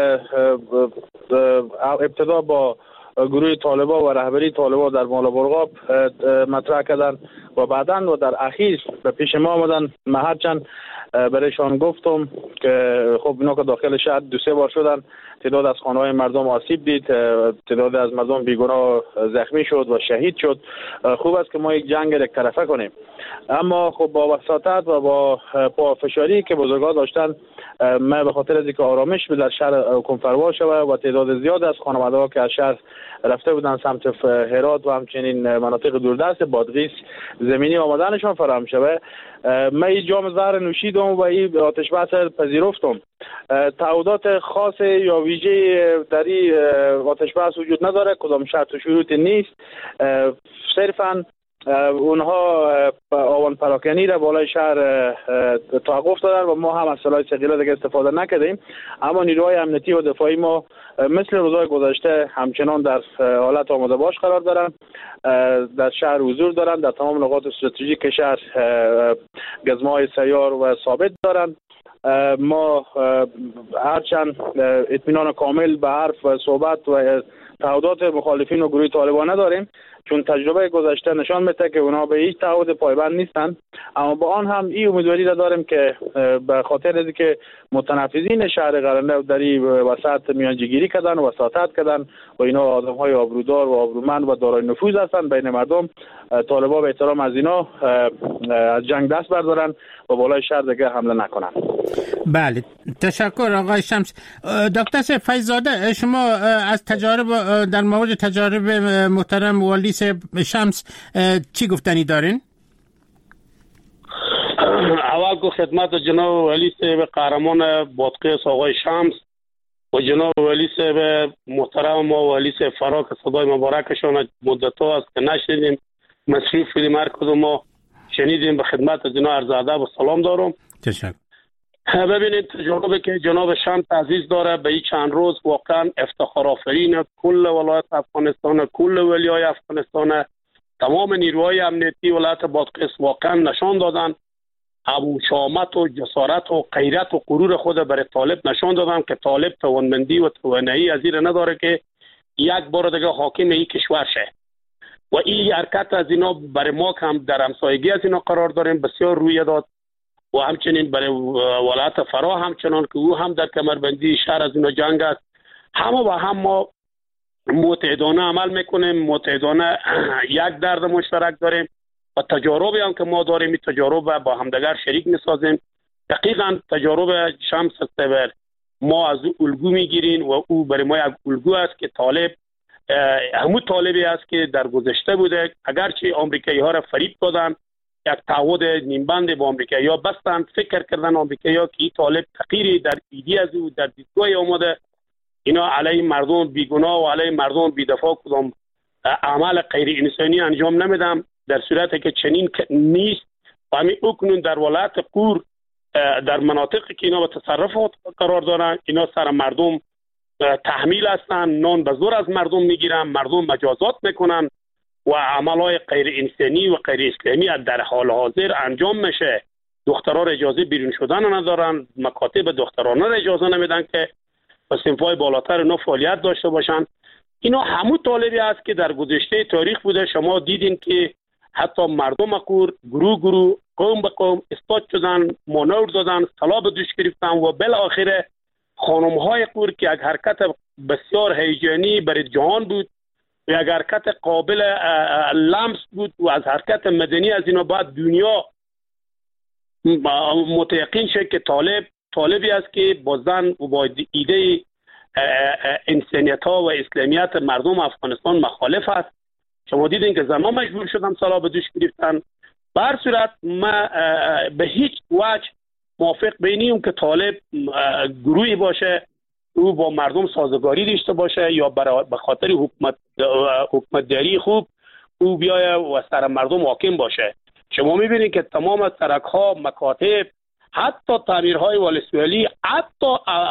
ابتدا با گروه طالبان و رهبری طالبان در مالا برغاب مطرح کردن و بعداً و در اخیر به پیش ما آمدن. من هرچند برایشان گفتم که خب اینا که داخل شهر دو سه بار شدن، تعداد از خانه‌های مردم آسیب دید، تعداد از مردم بیگناه زخمی شد و شهید شد. خوب است که ما یک جنگ یک طرفه کنیم، اما خب با وساطت و با پافشاری که بزرگان داشتن، ما به خاطر از اینکه آرامش به در شهر کنفروا شود و تعداد زیاد از خانواده‌ها که از شهر رفته بودن سمت هرات و همچنین مناطق دوردست بادغیس زمینی آمدنشان فراهم شود، من این جام زهر نوشیدم و این آتش بس پذیرفتم. تعهدات خاص یا ویژه در این آتش بس وجود نداره، کدام شرط و شروط نیست، صرفاً اونها آوان پراکنی را بالای شهر توقف دادن و ما هم از سلاح ثقیل دیگه استفاده نکردیم. اما نیروهای امنیتی و دفاعی ما مثل روزهای گذشته همچنان در حالت آماده باش قرار دارن، در شهر حضور دارن، در تمام نقاط استراتژیک شهر گزمه‌های سیار و ثابت دارن. ما هرچند اطمینان کامل به حرف و صحبت و تعهدات مخالفین و گروه طالبان نداریم، چون تجربه گذشته نشان میده که اونا به هیچ تعهد پایبند نیستن، اما با آن هم این امیدواری را داریم که به خاطر از که متنفذین شهر قلعه در این وسط میانجیگیری کردن و وساطت کردن و اینا آدم‌های آبرودار و آبرومند و دارای نفوذ هستند بین مردم، طالبان به احترام از اینا از جنگ دست بردارن و بالای شهر دیگه حمله نکنن. بله، تشکر آقای شمس. دکتر فیض‌زاده، شما از تجارب در مورد تجارب محترم والی شمس چی گفتنی دارین؟ اول که خدمت جناب والی صاحب قهرمان بادغیس آقای شمس و جناب والی صاحب محترم ما والی صاحب فرا که صدای مبارکشان مدت‌ها است که نشنیدیم، مصروف شدیم، هر کدوم ما شنیدیم، به خدمت از اینا عرض ادب و سلام دارم. تشکر. ببینید تجربه که جناب شمس عزیز داره به این چند روز واقعا افتخار آفرین کل ولایت افغانستان، کل ولیای افغانستان، تمام نیروهای امنیتی ولایت بادغیس واقعا نشان دادن، ابو شامت و جسارت و غیرت و غرور خود برای طالب نشان دادن که طالب توانمندی و توانایی از این نداره که یک بار دیگه حاکم این کشور شه و این حرکت از اینا برای ما هم در همسایگی از اینا قرار داریم بسیار روی داد و همچنین برای ولایت فرا همچنان که او هم در کمربندی شهر از اینا جنگ است. همه با هم ما متحدانه عمل میکنیم، متحدانه یک درد مشترک داریم و تجاربی هم که ما داریم این تجارب با همدیگر شریک میسازیم. دقیقاً تجارب شمس استبر ما از او الگو میگیریم و او برای ما یک الگو است که طالب همون طالبی است که در گذشته بوده، اگرچه آمریکایی ها را فریب دادن، یک تعهد نیمبند با آمریکایی ها بستند، فکر کردن آمریکایی ها که این طالب تغییری در ایدی از او در دیدگاه آمده، اینا علیه مردم بیگناه و علیه مردم بی‌دفاع کدام اعمال غیر انسانی انجام نمیدم، در صورتی که چنین نیست. و همین اکنون در ولایت قور در مناطقی که اینا به تصرف قرار دارن، اینا سر مردم تحمیل هستن، نان به زور از مردم میگیرن، مردم مجازات میکنن و عملهای غیر انسانی و غیر اسلامی در حال حاضر انجام میشه. دخترها اجازه بیرون شدن ندارن، مکاتب دخترانه اجازه نمیدن که به صنف‌های بالاتر اینا فعالیت داشته باشن. اینا همون طالبی است که در گذشته تاریخ بوده. شما دیدین که حتی مردم قور گروه گروه قوم به قوم استاد شدن، مانور دادن، سلاح به دوش گرفتن و بالاخره خانم های قور که یک حرکت بسیار هیجانی برای جهان بود و یک حرکت قابل لمس بود و از حرکت مدنی از اینا بعد دنیا متیقن شد که طالب طالبی است که با زن و با ایده انسانیت ها و اسلامیت مردم افغانستان مخالف است. شما دیدین که زنها مجبور شدن سلاح به دوش گرفتن. به هر صورت ما به هیچ وجه موافق بینیم که طالب گروهی باشه او با مردم سازگاری داشته باشه یا به خاطر حکومت حکومتداری خوب او بیایه و سر مردم حاکم باشه. شما میبینید که تمام سرک ها، مکاتب، حتی تعمیرهای ولسوالی، حتی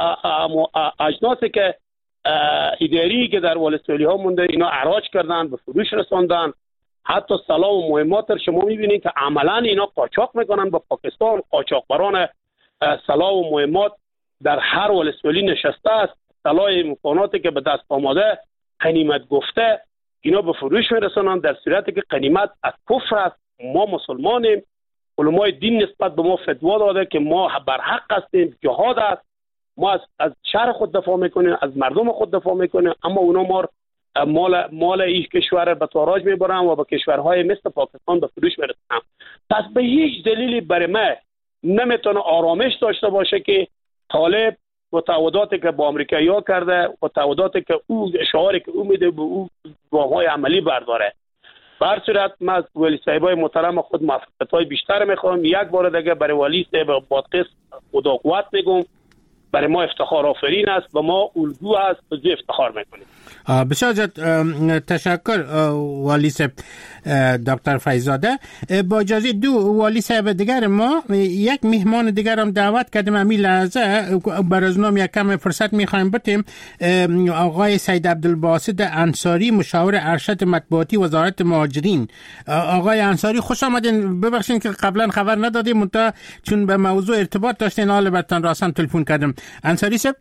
اجناسی که اداری که در ولسوالی ها مونده اینا اراج کردن، به فروش رساندن. حتی سلاح و مهمات را شما میبینید که عملا اینا قاچاق میکنن با پاکستان. قاچاقبران سلاح و مهمات در هر ولسوالی نشسته است. سلاح مکاناتی که به دست آمده غنیمت گفته اینا به فروش میرسانند، در صورتی که غنیمت از کفر است. ما مسلمانیم، علمای دین نسبت به ما فتوا داده که ما بر حق هستیم، جهاد است، ما از, از شهر خود دفاع میکنیم، از مردم خود دفاع میکنیم، اما اونا ما مال مال این کشور به تاراج میبرن و به کشورهای مثل پاکستان به فروش میرسونن. پس به هیچ دلیلی برای ما نمیتونه آرامش داشته باشه که طالب و تعهداتی که با آمریکایی‌ها کرده و تعهداتی که او اشعاری که او میده به او گام‌های عملی برداره. به هر صورت من از ولی صاحبای محترم خود موفقیت‌های بیشتر میخوام. یک بار دیگه برای ولی صاحب بادقس خدا قوت میگم. برای ما افتخار آفرین است و ما الگو است و زی افتخار میکنیم. بسیار تشکر والی صاحب دکتر فیضزاده. با اجازه دو والی صاحب دیگر ما یک مهمان دیگر هم دعوت کردیم همین لحظه بر از نام یک کم فرصت میخوایم بتیم. آقای سید عبدالباسط انصاری مشاور ارشد مطبوعاتی وزارت مهاجرین. آقای انصاری خوش آمدین. ببخشید که قبلا خبر ندادیم منتها چون به موضوع ارتباط داشتین حال برتان راستم تلفن کردم. انصاری صاحب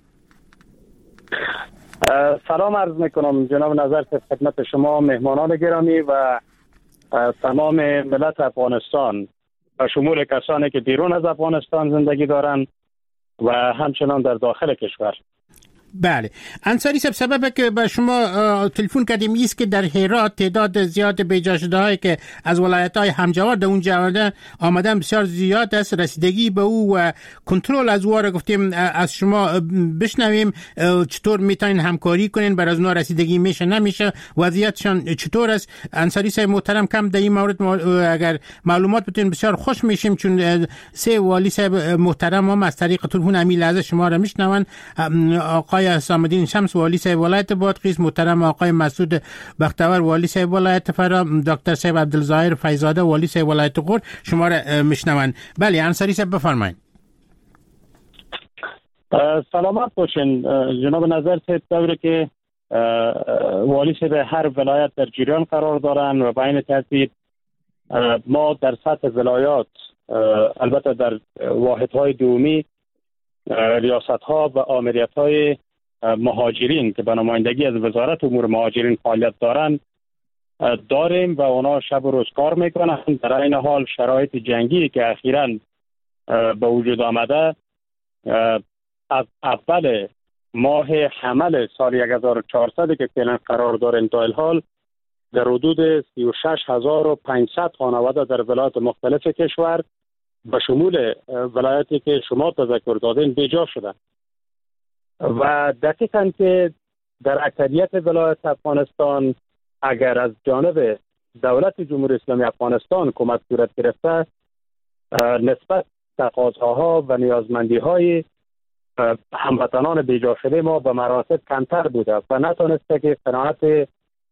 سلام عرض میکنم جناب نظر خدمت شما مهمانان گرامی و تمام ملت افغانستان و شمول کسانی که بیرون از افغانستان زندگی دارند و همچنان در داخل کشور. بله انصاری صاحب، سبب که به شما تلفن کردیم است که در هرات تعداد زیاد بیجا شده هایی که از ولایت های همجوار در اونجا آمدن بسیار زیاد است. رسیدگی به او و کنترل از او را گفتیم از شما بشنویم چطور میتونین همکاری کنین، بر از اونا رسیدگی میشه نمیشه، وضعیتشان چطور است. انصاری صاحب محترم کم در این مورد اگر معلومات بتونین بسیار خوش میشیم، چون سه والی صاحب محترم هم از طریق تلفن همین لحظه شما را میشنون. آقای حسام الدین شمس والی صاحب ولایت بادغیس، محترم آقای مسعود بختور والی صاحب ولایت فرا، دکتر صاحب عبدالظاهر فیضزاده والی صاحب ولایت غور شما را میشنون. بله انصاری صاحب بفرمایید. سلامت باشین جناب نظر صاحب. دوره که والی صاحب هر ولایت در جریان قرار دارن و به این ترتیب ما در سطح ولایات البته در واحدهای دومی ریاست ها و آمریت های مهاجرین که به نمایندگی از وزارت امور مهاجرین فعالیت دارند داریم و اونا شب و روز کار میکنن. در این حال شرایط جنگی که اخیراً به وجود آمده از اول ماه حمل سال یک هزار و چهارصد که فعلا قرار داره تا الحال در حدود سی و شش هزار و پانصد خانواده در ولایات مختلف کشور به شمول ولایتی که شما تذکر دادین بیجا شدن و دقیقاً که در اکثریت ولایت افغانستان اگر از جانب دولت جمهوری اسلامی افغانستان کمک صورت گرفته، نسبت تقاضاها و نیازمندی‌های هموطنان بیجا شده ما به مراتب کمتر بوده و نتونسته که قناعت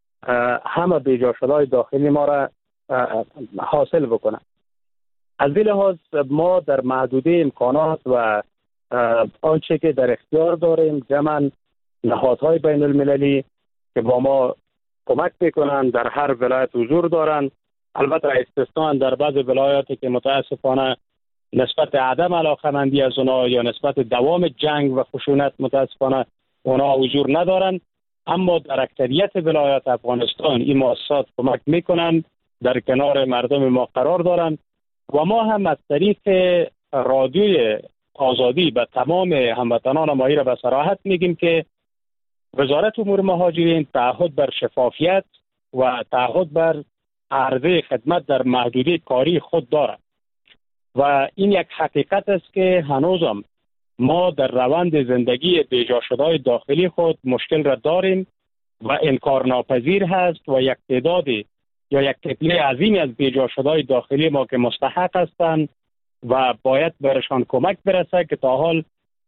همه بیجا شده‌های داخلی ما را حاصل بکنه. از این لحاظ ما در محدوده امکانات و آنچه که در اختیار داریم، جمعاً نهادهای بین المللی که با ما کمک میکنن در هر ولایت حضور دارن، البته استثنا در بعض ولایاتی که متاسفانه نسبت عدم علاقمندی از اونا یا نسبت دوام جنگ و خشونت متاسفانه اونا حضور ندارن، اما در اکثریت ولایات افغانستان این مؤسسات کمک میکنن، در کنار مردم ما قرار دارن و ما هم از طریق رادیوی آزادی به تمام هموطنان ما را به صراحت میگیم که وزارت امور مهاجرین تعهد بر شفافیت و تعهد بر عرضه خدمت در محدوده کاری خود دارد و این یک حقیقت است که هنوزم ما در روند زندگی بیجا شده‌های داخلی خود مشکل را داریم و انکار ناپذیر هست و یک تعدادی یا یک کتله عظیمی از بیجا شده‌های داخلی ما که مستحق هستند و باید برشان کمک برسه که تا حال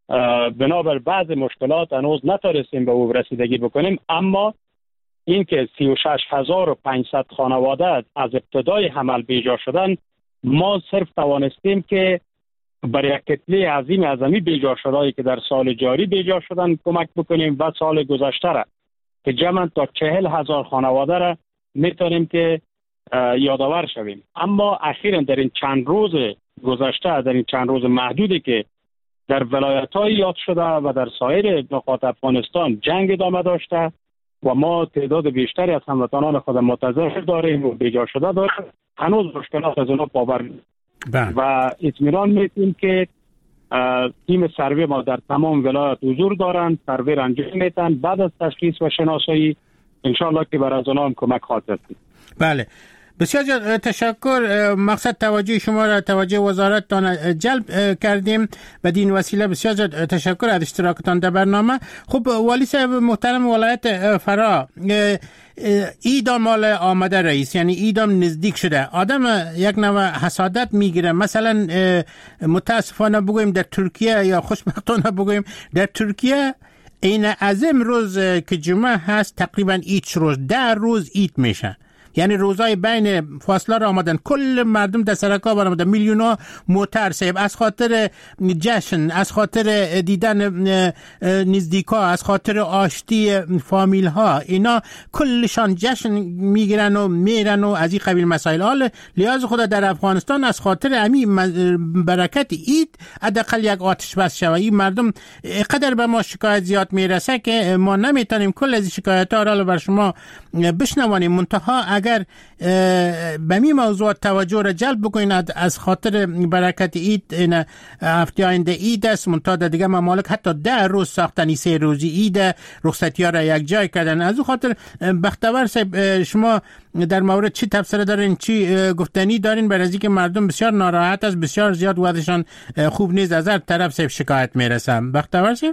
بنابر بعض مشکلات هنوز نتونستیم به او رسیدگی بکنیم. اما اینکه سی و شش هزار و پانصد خانواده از ابتدای حمل بیجا شدن، ما صرف توانستیم که بر یک کتله عظیم از همی بیجا شده‌ای که در سال جاری بیجا شدن کمک بکنیم و سال گذشته را که جمعاً تا چهل هزار خانواده را میتونیم که یادآور شویم. اما اخیراً در این چند روز گذشته، در این چند روز محدودی که در ولایت‌های یاد شده و در سایر نقاط افغانستان جنگ ادامه داشته و ما تعداد بیشتری از هموطنان خود متضرر داریم و بیجا شده داریم، هنوز مشکلات از اونها پاور و اطمینان میتیم که تیم سروی ما در تمام ولایت حضور دارند، سروی را انجام میتن، بعد از تشخیص و شناسایی انشاءالله که بر از اونها هم کمک خواهد بود. بله، بسیار تشکر. مقصد توجه شما را توجه وزارتتان جلب کردیم و دین وسیله بسیار تشکر از اشتراکتان در برنامه. خب والی صاحب محترم ولایت فرا، ایدام مال آمده رئیس، یعنی ایدام نزدیک شده، آدم یک نوع حسادت میگیره. مثلا متاسفانه بگویم در ترکیه یا خوشبختانه بگویم در ترکیه این عظیم روز که جمعه هست تقریبا ایچ روز ده روز ایت میشه، یعنی روزای بین فاصله را آمدن، کل مردم در سرکا برآمدن، میلیون‌ها موتر صاحب از خاطر جشن، از خاطر دیدن نزدیکا، از خاطر آشتی فامیل ها، اینا کلشان جشن میگیرن و میرن و از این قبیل مسائل. حال لیاز خدا در افغانستان از خاطر امی برکت عید حداقل یک آتش بس شود. این مردم قدر به ما شکایت زیاد میرسه که ما نمیتونیم کل از شکایت ها را بر شما بشنوانیم. منتها اگر به می موضوع توجه را جلب بکنید، از خاطر برکت عید این هفته آینده عید است، منتها در دیگه ممالک حتی ده روز ساختنی، سه روزی عید، رخصتی ها را یک جای کردن. از اون خاطر بختور صاحب شما در مورد چی تبصره دارین، چی گفتنی دارین برای اینکه مردم بسیار ناراحت است، بسیار زیاد وضعشان خوب نیست، از هر طرف صاحب شکایت میرسه. بختور صاحب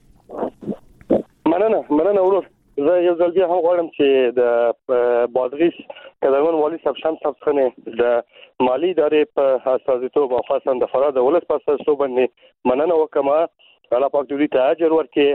مننه مننه ورور. زه یو ځل بیا هم غواړم چې د بادغیس قدرمن والي صاحب شمس صاحب څخه د مالی ادارې په استازیتوب او خاصا د فراه د ولس په استازیتوب باندې مننه وکړم. الله پاک دوی ته اجر ورکړي.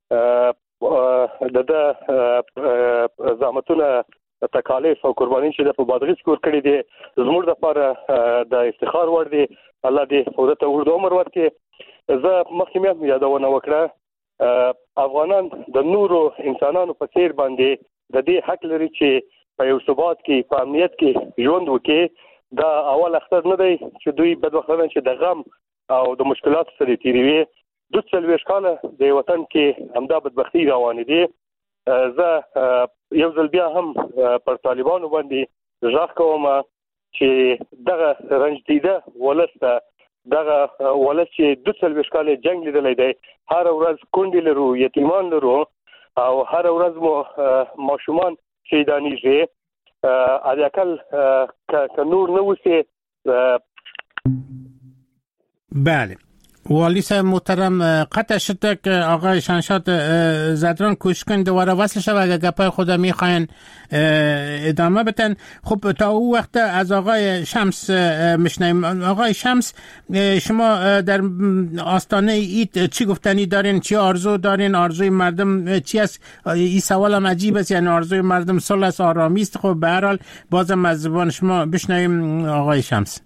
د د زحمتونه تکالیف او قرباني چې د بادغیس کور کړی دي زموږ لپاره د افتخار وړ دي. الله دې خودته اوږد عمر ورکړي. زه مخکې مې یادونه وکړه افغانان د نورو انسانانو په څیر باندې د دې حق لري چې په یو ثبات کې په امنیت کې ژوند وکړي. دا اول اختر نه دی چې دوی بدبختانه چې د غم او د مشکلاتو سره تیروي. دوه څلوېښت کاله د وطن کې همدا بدبختی روانې دي. زه یو ځل بیا هم پر طالبانو باندې ژغ کوم چې دغه رنج دیده ولس ته دغه ولس چې دوه څلوېښت کاله جنگ لیدلی دی، هر ورځ کونډې لرو، یتیمان لرو او هر ورځ مو ماشومان شهیدانیږي. حداقل که نور نه وسي. بله، والی صاحب محترم، قطع شده که آقای شمشاد زدران کوشش کن دوباره وصل شد و اگر گپای خود میخواین ادامه بتن. خب تا او وقت از آقای شمس میشنیم. آقای شمس، شما در آستانه اید چی گفتنی دارین؟ چی آرزو دارین؟ آرزوی مردم چی است؟ این سوال هم عجیب است، یعنی آرزوی مردم صلح است، آرامی است. خب به هر حال بازم از زبان شما بشنویم آقای شمس.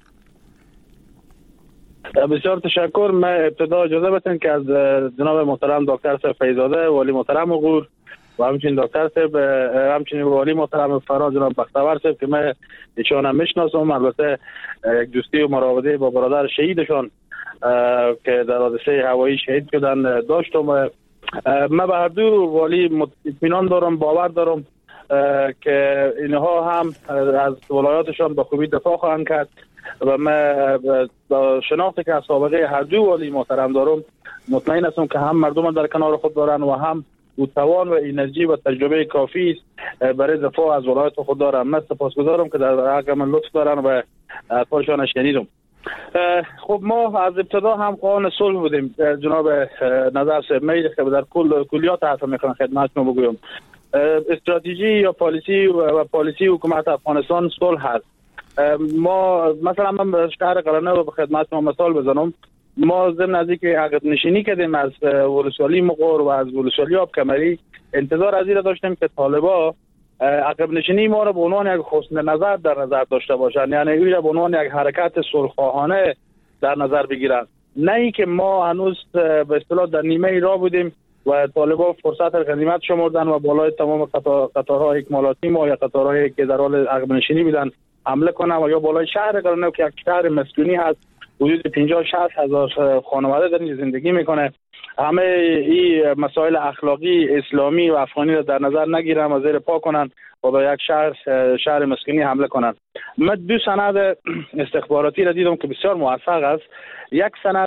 بسیار تشکر. من ابتدا اجازه بدین که از جناب محترم دکتر صاحب فیضزاده والی محترم غور و همچنین دکتر صاحب همچنین والی محترم فرا جناب بختور صاحب که من ایشان هم میشناسم، البته یک دوستی و مراوده با برادر شهیدشان که در حادثه هوایی شهید شدن داشتم. من به هر دو والی اطمینان دارم، باور دارم که اینها هم از ولایاتشان به خوبی دفاع خواهند کرد و من با شناختی که از سابقه هر دو والی محترم دارم مطمئن هستم که هم مردم در کنار خود دارن و هم او توان و انرژی و تجربه کافی است برای دفاع از ولایت خود دارن. من سپاسگزارم که در حق من لطف دارن و حرفشان شنیدم. خب ما از ابتدا هم خواهان صلح بودیم جناب نظر صاحب. میل که در کل کلیات حرف میخوام خدمتتون بگویم. استراتژی یا پالیسی و پالیسی حکومت افغانستان صلح هست. ما مثلا من به شهر قرنه و به خدمت ما مثال بزنم، ما ضمن از اینکه عقب نشینی کردیم از ولسوالی مقر و از ولسوالی آب کمری، انتظار از این داشتیم که طالبا عقب نشینی ما را به عنوان یک حسن نظر در نظر داشته باشند، یعنی این را به عنوان یک حرکت صلح‌خواهانه در نظر بگیرند، نه اینکه ما هنوز به اصطلاح در نیمه راه بودیم و طالبا فرصت غنیمت شمردن و بالای تمام قطار قطارهای اکمالاتی ما یا قطارهایی که در حال عقب نشینی بودن حمله کنن و یا بالای شهر قرنه که یک شهر مسکونی هست، حدود پنجاه شصت هزار خانواده در این زندگی میکنه. همه این مسائل اخلاقی اسلامی و افغانی را در نظر نگیرن و زیر پا کنن و به یک شهر شهر مسکونی حمله کنن. من دو سند استخباراتی را دیدم که بسیار موفق است. یک سند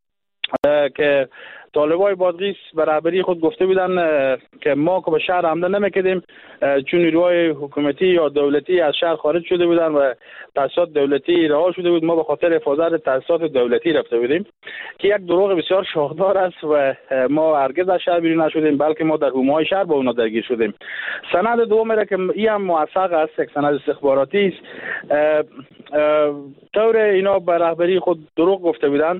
که طالبای بادغیس به رهبری خود گفته بودن که ما که به شهر حمله نمیکردیم چون نیروهای حکومتی یا دولتی از شهر خارج شده بودن و تاسیسات دولتی رها شده بود، ما به خاطر حفاظت تاسیسات دولتی رفته بودیم، که یک دروغ بسیار شاخدار است و ما هرگز از شهر بیرون نشدیم، بلکه ما در حومه‌های شهر با اونا درگیر شدیم. سند دوم را که این هم موثق است، یک سند استخباراتی است، طور اینا به رهبری خود دروغ گفته بودن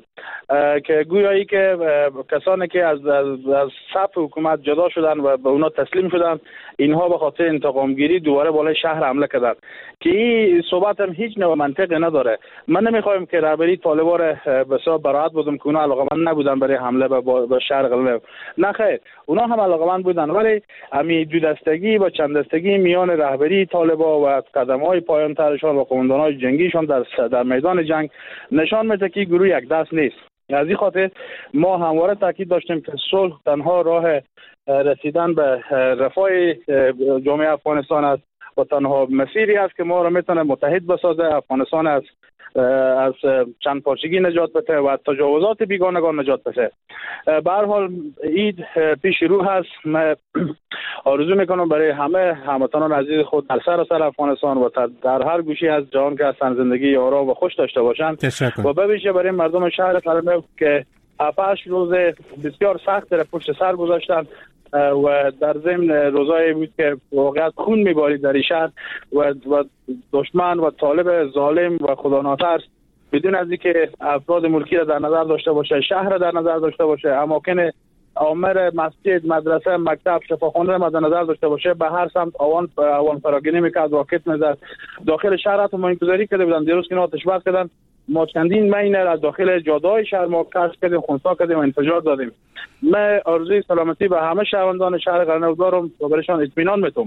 که گویایی که کسانی که از از, از صف حکومت جدا شدن و به اونا تسلیم شدن، اینها به خاطر انتقام گیری دوباره بالای شهر حمله کردند، که این صحبت هم هیچ نوع منطقی نداره. من نمیخوایم که رهبری طالبا را به حساب براحت بدم که اونا علاقمند نبودن برای حمله به, به شهر قلمرو. نه خیر، اونا هم علاقمند بودن، ولی همین دو دستگی و چند دستگی میان رهبری طالبا و قدم‌های پایان ترشان و قماندان‌های جنگیشان در در میدان جنگ نشان میده که گروه یک دست نیست. از این خاطر ما همواره تاکید داشتیم که صلح تنها راه رسیدن به رفاه جامعه افغانستان است و تنها مسیری است که ما را میتونه متحد بسازه، افغانستان از از چند پارچگی نجات بده و تجاوزات بیگانگان نجات بده. به هر حال عید پیش رو هست. من آرزو میکنم برای همه هموطنان عزیز خود در سراسر افغانستان و در هر گوشه از جهان که هستن زندگی آرام و خوش داشته باشند و به ویژه برای مردم شهر قلمرو که هفت روز بسیار سخت در پشت سر گذاشتن و در ضمن روزایی بود که واقعا خون میبارید در این شهر و دشمن و طالب ظالم و خدا ناترس بدون از اینکه افراد ملکی را در نظر داشته باشه، شهر را در نظر داشته باشه، اماکن عامر مسجد، مدرسه، مکتب، شفاخانه را در نظر داشته باشه، به هر سمت آوان آوان فراگیری میکرد، راکت میزد. داخل شهر هم مانیتوری کرده بودن، دیروز که آتش بس کردن، ما چندین مینه از داخل جاده‌های شهر ما کشف کردیم، خونسا کردیم و انفجار دادیم. من آرزوی سلامتی به همه شهروندان شهر قرنه دارم و برایشان اطمینان میتم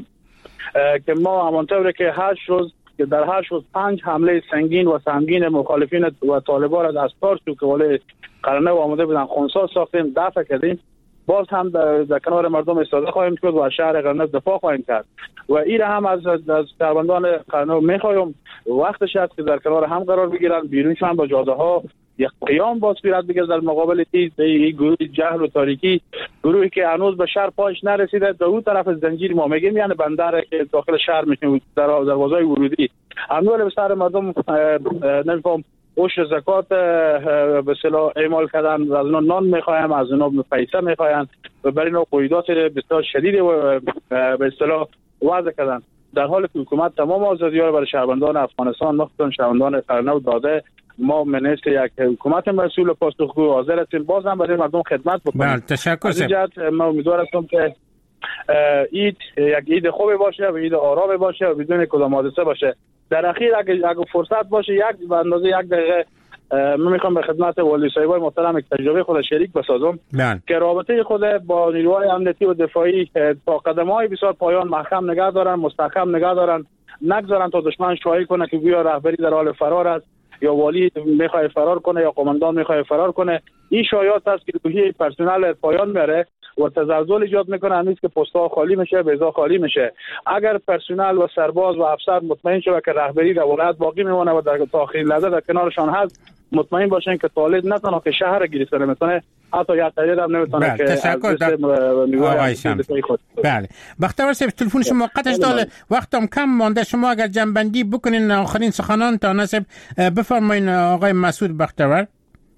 که ما همانطوری که هشت روز که در هشت روز پنج حمله سنگین و سنگین مخالفین و طالبان را از پارسو که ولی قرنه و آماده بودن خونسا ساختیم، دفع کردیم، باز هم در, در کنار مردم ایستاده خواهیم شد و از شهر قرنه دفاع خواهیم کرد و این هم از از شهروندان قرنه میخوایم وقتش است که در کنار هم قرار بگیرن، بیرونشان با جاده ها یک قیام با صورت بگیرد در مقابل این گروه جهل و تاریکی، گروهی که هنوز به شهر پایش نرسیده. در اون طرف زنجیر ما میگیم یعنی بندر که داخل شهر میشیم در دروازهای ورودی هنوز به سر مردم نمیفهم عشر زکات به اصطلاح اعمال کردن، از اونا نان میخوایم، از اونا پیسه میخوایم و برای اینا قیودات بسیار شدید و به اصطلاح وضع کردن، در حالی که حکومت تمام آزادی‌ها را برای شهروندان افغانستان مخصوصا شهروندان قرنو داده. ما منیست یک حکومت مسئول پاسخگو حاضر هستیم باز هم برای مردم خدمت بکنیم. بله تشکر سر. ما امیدوار هستم که عید یک عید خوبی باشه و عید آرام باشه و بدون کدام حادثه باشه. در اخیر اگه, اگه فرصت باشه یک به اندازه یک دقیقه من میخوام به خدمت والی صاحبای محترم یک تجربه خود شریک بسازم بله. که رابطه خود با نیروهای امنیتی و دفاعی تا قدم‌های بسیار پایان محکم نگاه دارن، مستحکم نگاه دارن، نگذارن تا دشمن شایع کنه که گویا رهبری در حال فرار است یا والی میخواد فرار کنه یا قماندان میخواد فرار کنه. این شایعات است که روحیه پرسنل پایان میاره و تزلزل ایجاد میکنه، همیشه که پست‌ها خالی میشه، بیضا خالی میشه. اگر پرسنل و سرباز و افسر مطمئن شود که رهبری در ولایت باقی میمونه و در تا آخرین لحظه در کنارشان هست، مطمئن باشین که طالب نه تنها که شهر را گرفته نمیتونه، حتی یک تغییر هم نمیتونه. بله. که تشکر آقای شمس. بله بختیار صاحب تلفن شما قطعش داره، وقتم کم مانده، شما اگر جنبندی بکنین آخرین سخنان تا نصب بفرمایین آقای مسعود بختیار.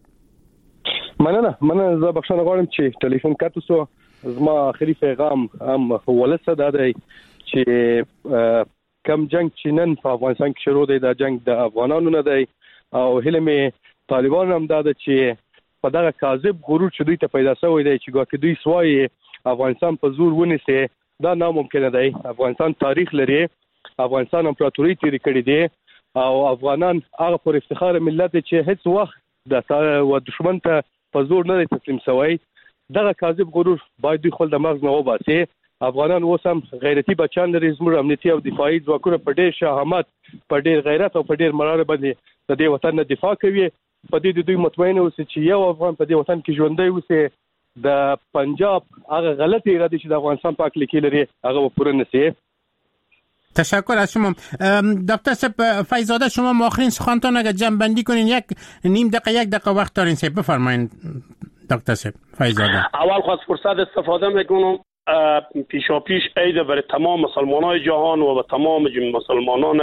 مننه مننه زه بخښنه غواړم چې ټلیفون کټ شو. زما آخري پیغام هم ولسه دا دی چې کم جنگ چې نن په افغانستان کې شروع دی، دا جنگ د افغانانو نه دی او هیله مې طالبان هم دا ده چې په دغه کاذب غرور چې دوی ته پیدا شوی دی چې ګواکې دوی سوای افغانستان په زور ونیسي، دا ناممکنه دی. افغانستان تاریخ لري، افغانستان امپراتوري تیرې کړې دي او افغانان هغه پر افتخار ملت چې هیڅ وخت د و دشمن ته په زور نه تسلیم شوی. دغه کاذب غرور باید دوی خپل د مغز نه وباسي. افغانان اوس هم غیرتي بچان لري، زموږ امنیتي او دفاعي ځواکونه په ډېر شهامت، په ډېر غیرت او په ډېر مراره باندې د دې وطن نه دفاع کوي. په دې دوی مطمئن اوسي چې یو افغان په دې وطن کې ژوندی اوسي، د پنجاب هغه غلطي اراده چې د افغانستان پاک لیکي لري هغه پوره نشي. تشکر از شما دکتر صاحب. فیض‌زاده شما آخرین سخنتان اگر جمع کنین یک نیم دقیقه یک دقیقه وقت دارین صاحب، بفرمایید دکتر صاحب. فیض‌زاده اول خواست فرصت استفاده میکنم پیشا پیش عید برای تمام مسلمانان جهان و به تمام مسلمانان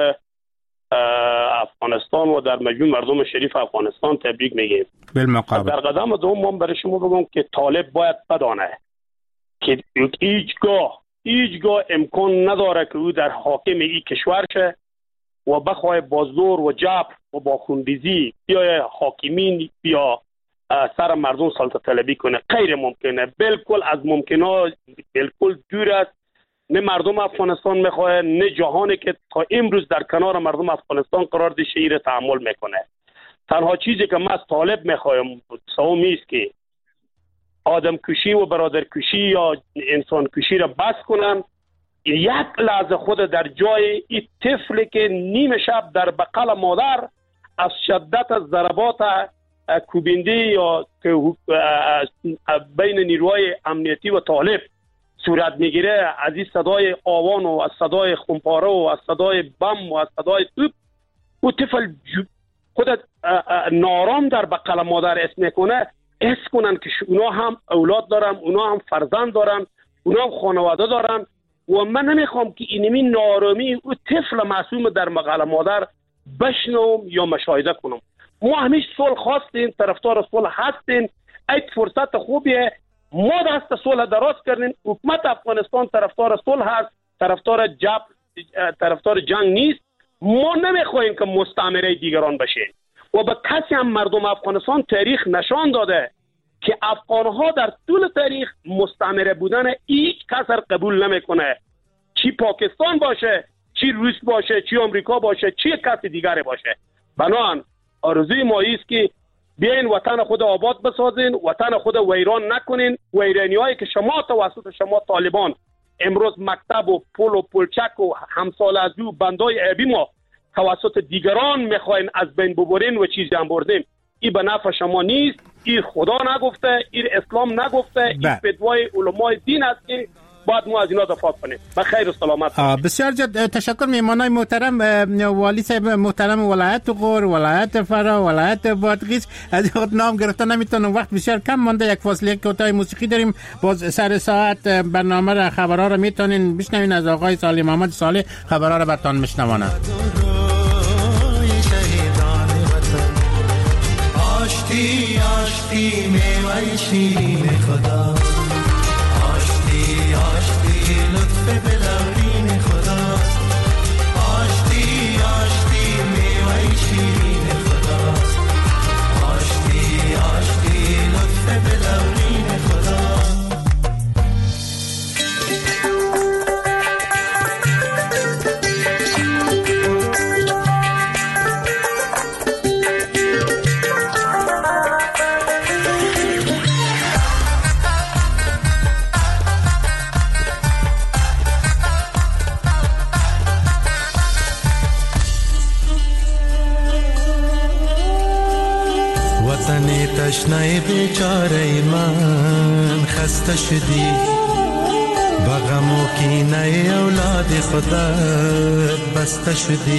افغانستان و در مجموع مردم شریف افغانستان تبریک میگیم. بالمقابل در قدم دوم برای شما بگم که طالب باید بدانه که هیچگاه هیچگاه امکان نداره که او در حاکم این کشور شه و بخواه با زور و جبر و با خونریزی یا حاکمین یا سر مردم سلطه طلبی کنه. غیر ممکنه، بالکل از ممکنه، بالکل دور است. نه مردم افغانستان میخواه نه جهانی که تا امروز در کنار مردم افغانستان قرار ده شیر تحمل میکنه. تنها چیزی که من از طالب میخوایم سومی است که آدم کشی و برادر کشی یا انسان کشی را بس کنن. یک لحظه خود در جای این طفلی که نیم شب در بغل مادر از شدت از ضربات کوبنده یا بین نیروهای امنیتی و طالب صورت میگیره، از این صدای آوان و از صدای خمپاره و از صدای بم و از صدای توپ، او طفل خود نارام در بغل مادر اسم میکنه، حس کنن که اونا هم اولاد دارن، اونا هم فرزند دارن، اونا هم خانواده دارن و من نمیخوام که اینمی نارامی او طفل معصوم در بغل مادر بشنوم یا مشاهده کنم. ما همیشه صلح خواستیم، طرفدار صلح هستیم، این فرصت خوبیه ما دست صلح دراز کردیم. حکومت افغانستان طرفدار صلح هست، طرفدار جبر، طرفدار جنگ نیست. ما نمیخوایم که مستعمره دیگران بشیم و به کسی هم مردم افغانستان تاریخ نشان داده که افغانها در طول تاریخ مستعمره بودن هیچ کس را قبول نمیکنه، چی پاکستان باشه، چی روس باشه، چی آمریکا باشه، چی کسی دیگری باشه. بنابراین آرزوی ما است که بیاین وطن خود آباد بسازین، وطن خود ویران نکنین. ویرانی هایی که شما توسط شما طالبان امروز مکتب و پل و پلچک و همسال از او بندای عیبی ما توسط دیگران میخواین از بین ببرین و چیزی هم بردیم، این به نفع شما نیست. این خدا نگفته، این اسلام نگفته، این فتوای علمای دین است که باید ما از اینا دفاع کنیم. بخیر و سلامت. بسیار جد تشکر میمانای محترم، والی صاحب محترم ولایت غور، ولایت فرا، ولایت بادغیس. از خود نام گرفتن نمیتونم، وقت بسیار کم مانده. یک فاصله کوتاه موسیقی داریم، باز سر ساعت برنامه را خبرها را میتونین بشنوین از آقای صالح محمد صالح. خبرها را براتون میشنوانه. آشتی آشتی میوه شیرین خدا، آشتی آشتی لطف بلورین خدا، آشتی آشتی میوه شیرین خدا، آشتی آشتی لطف بلورین خدا. تشنه بیچاره من خسته شدی، با غم و کینه اولاد خودت بسته شدی.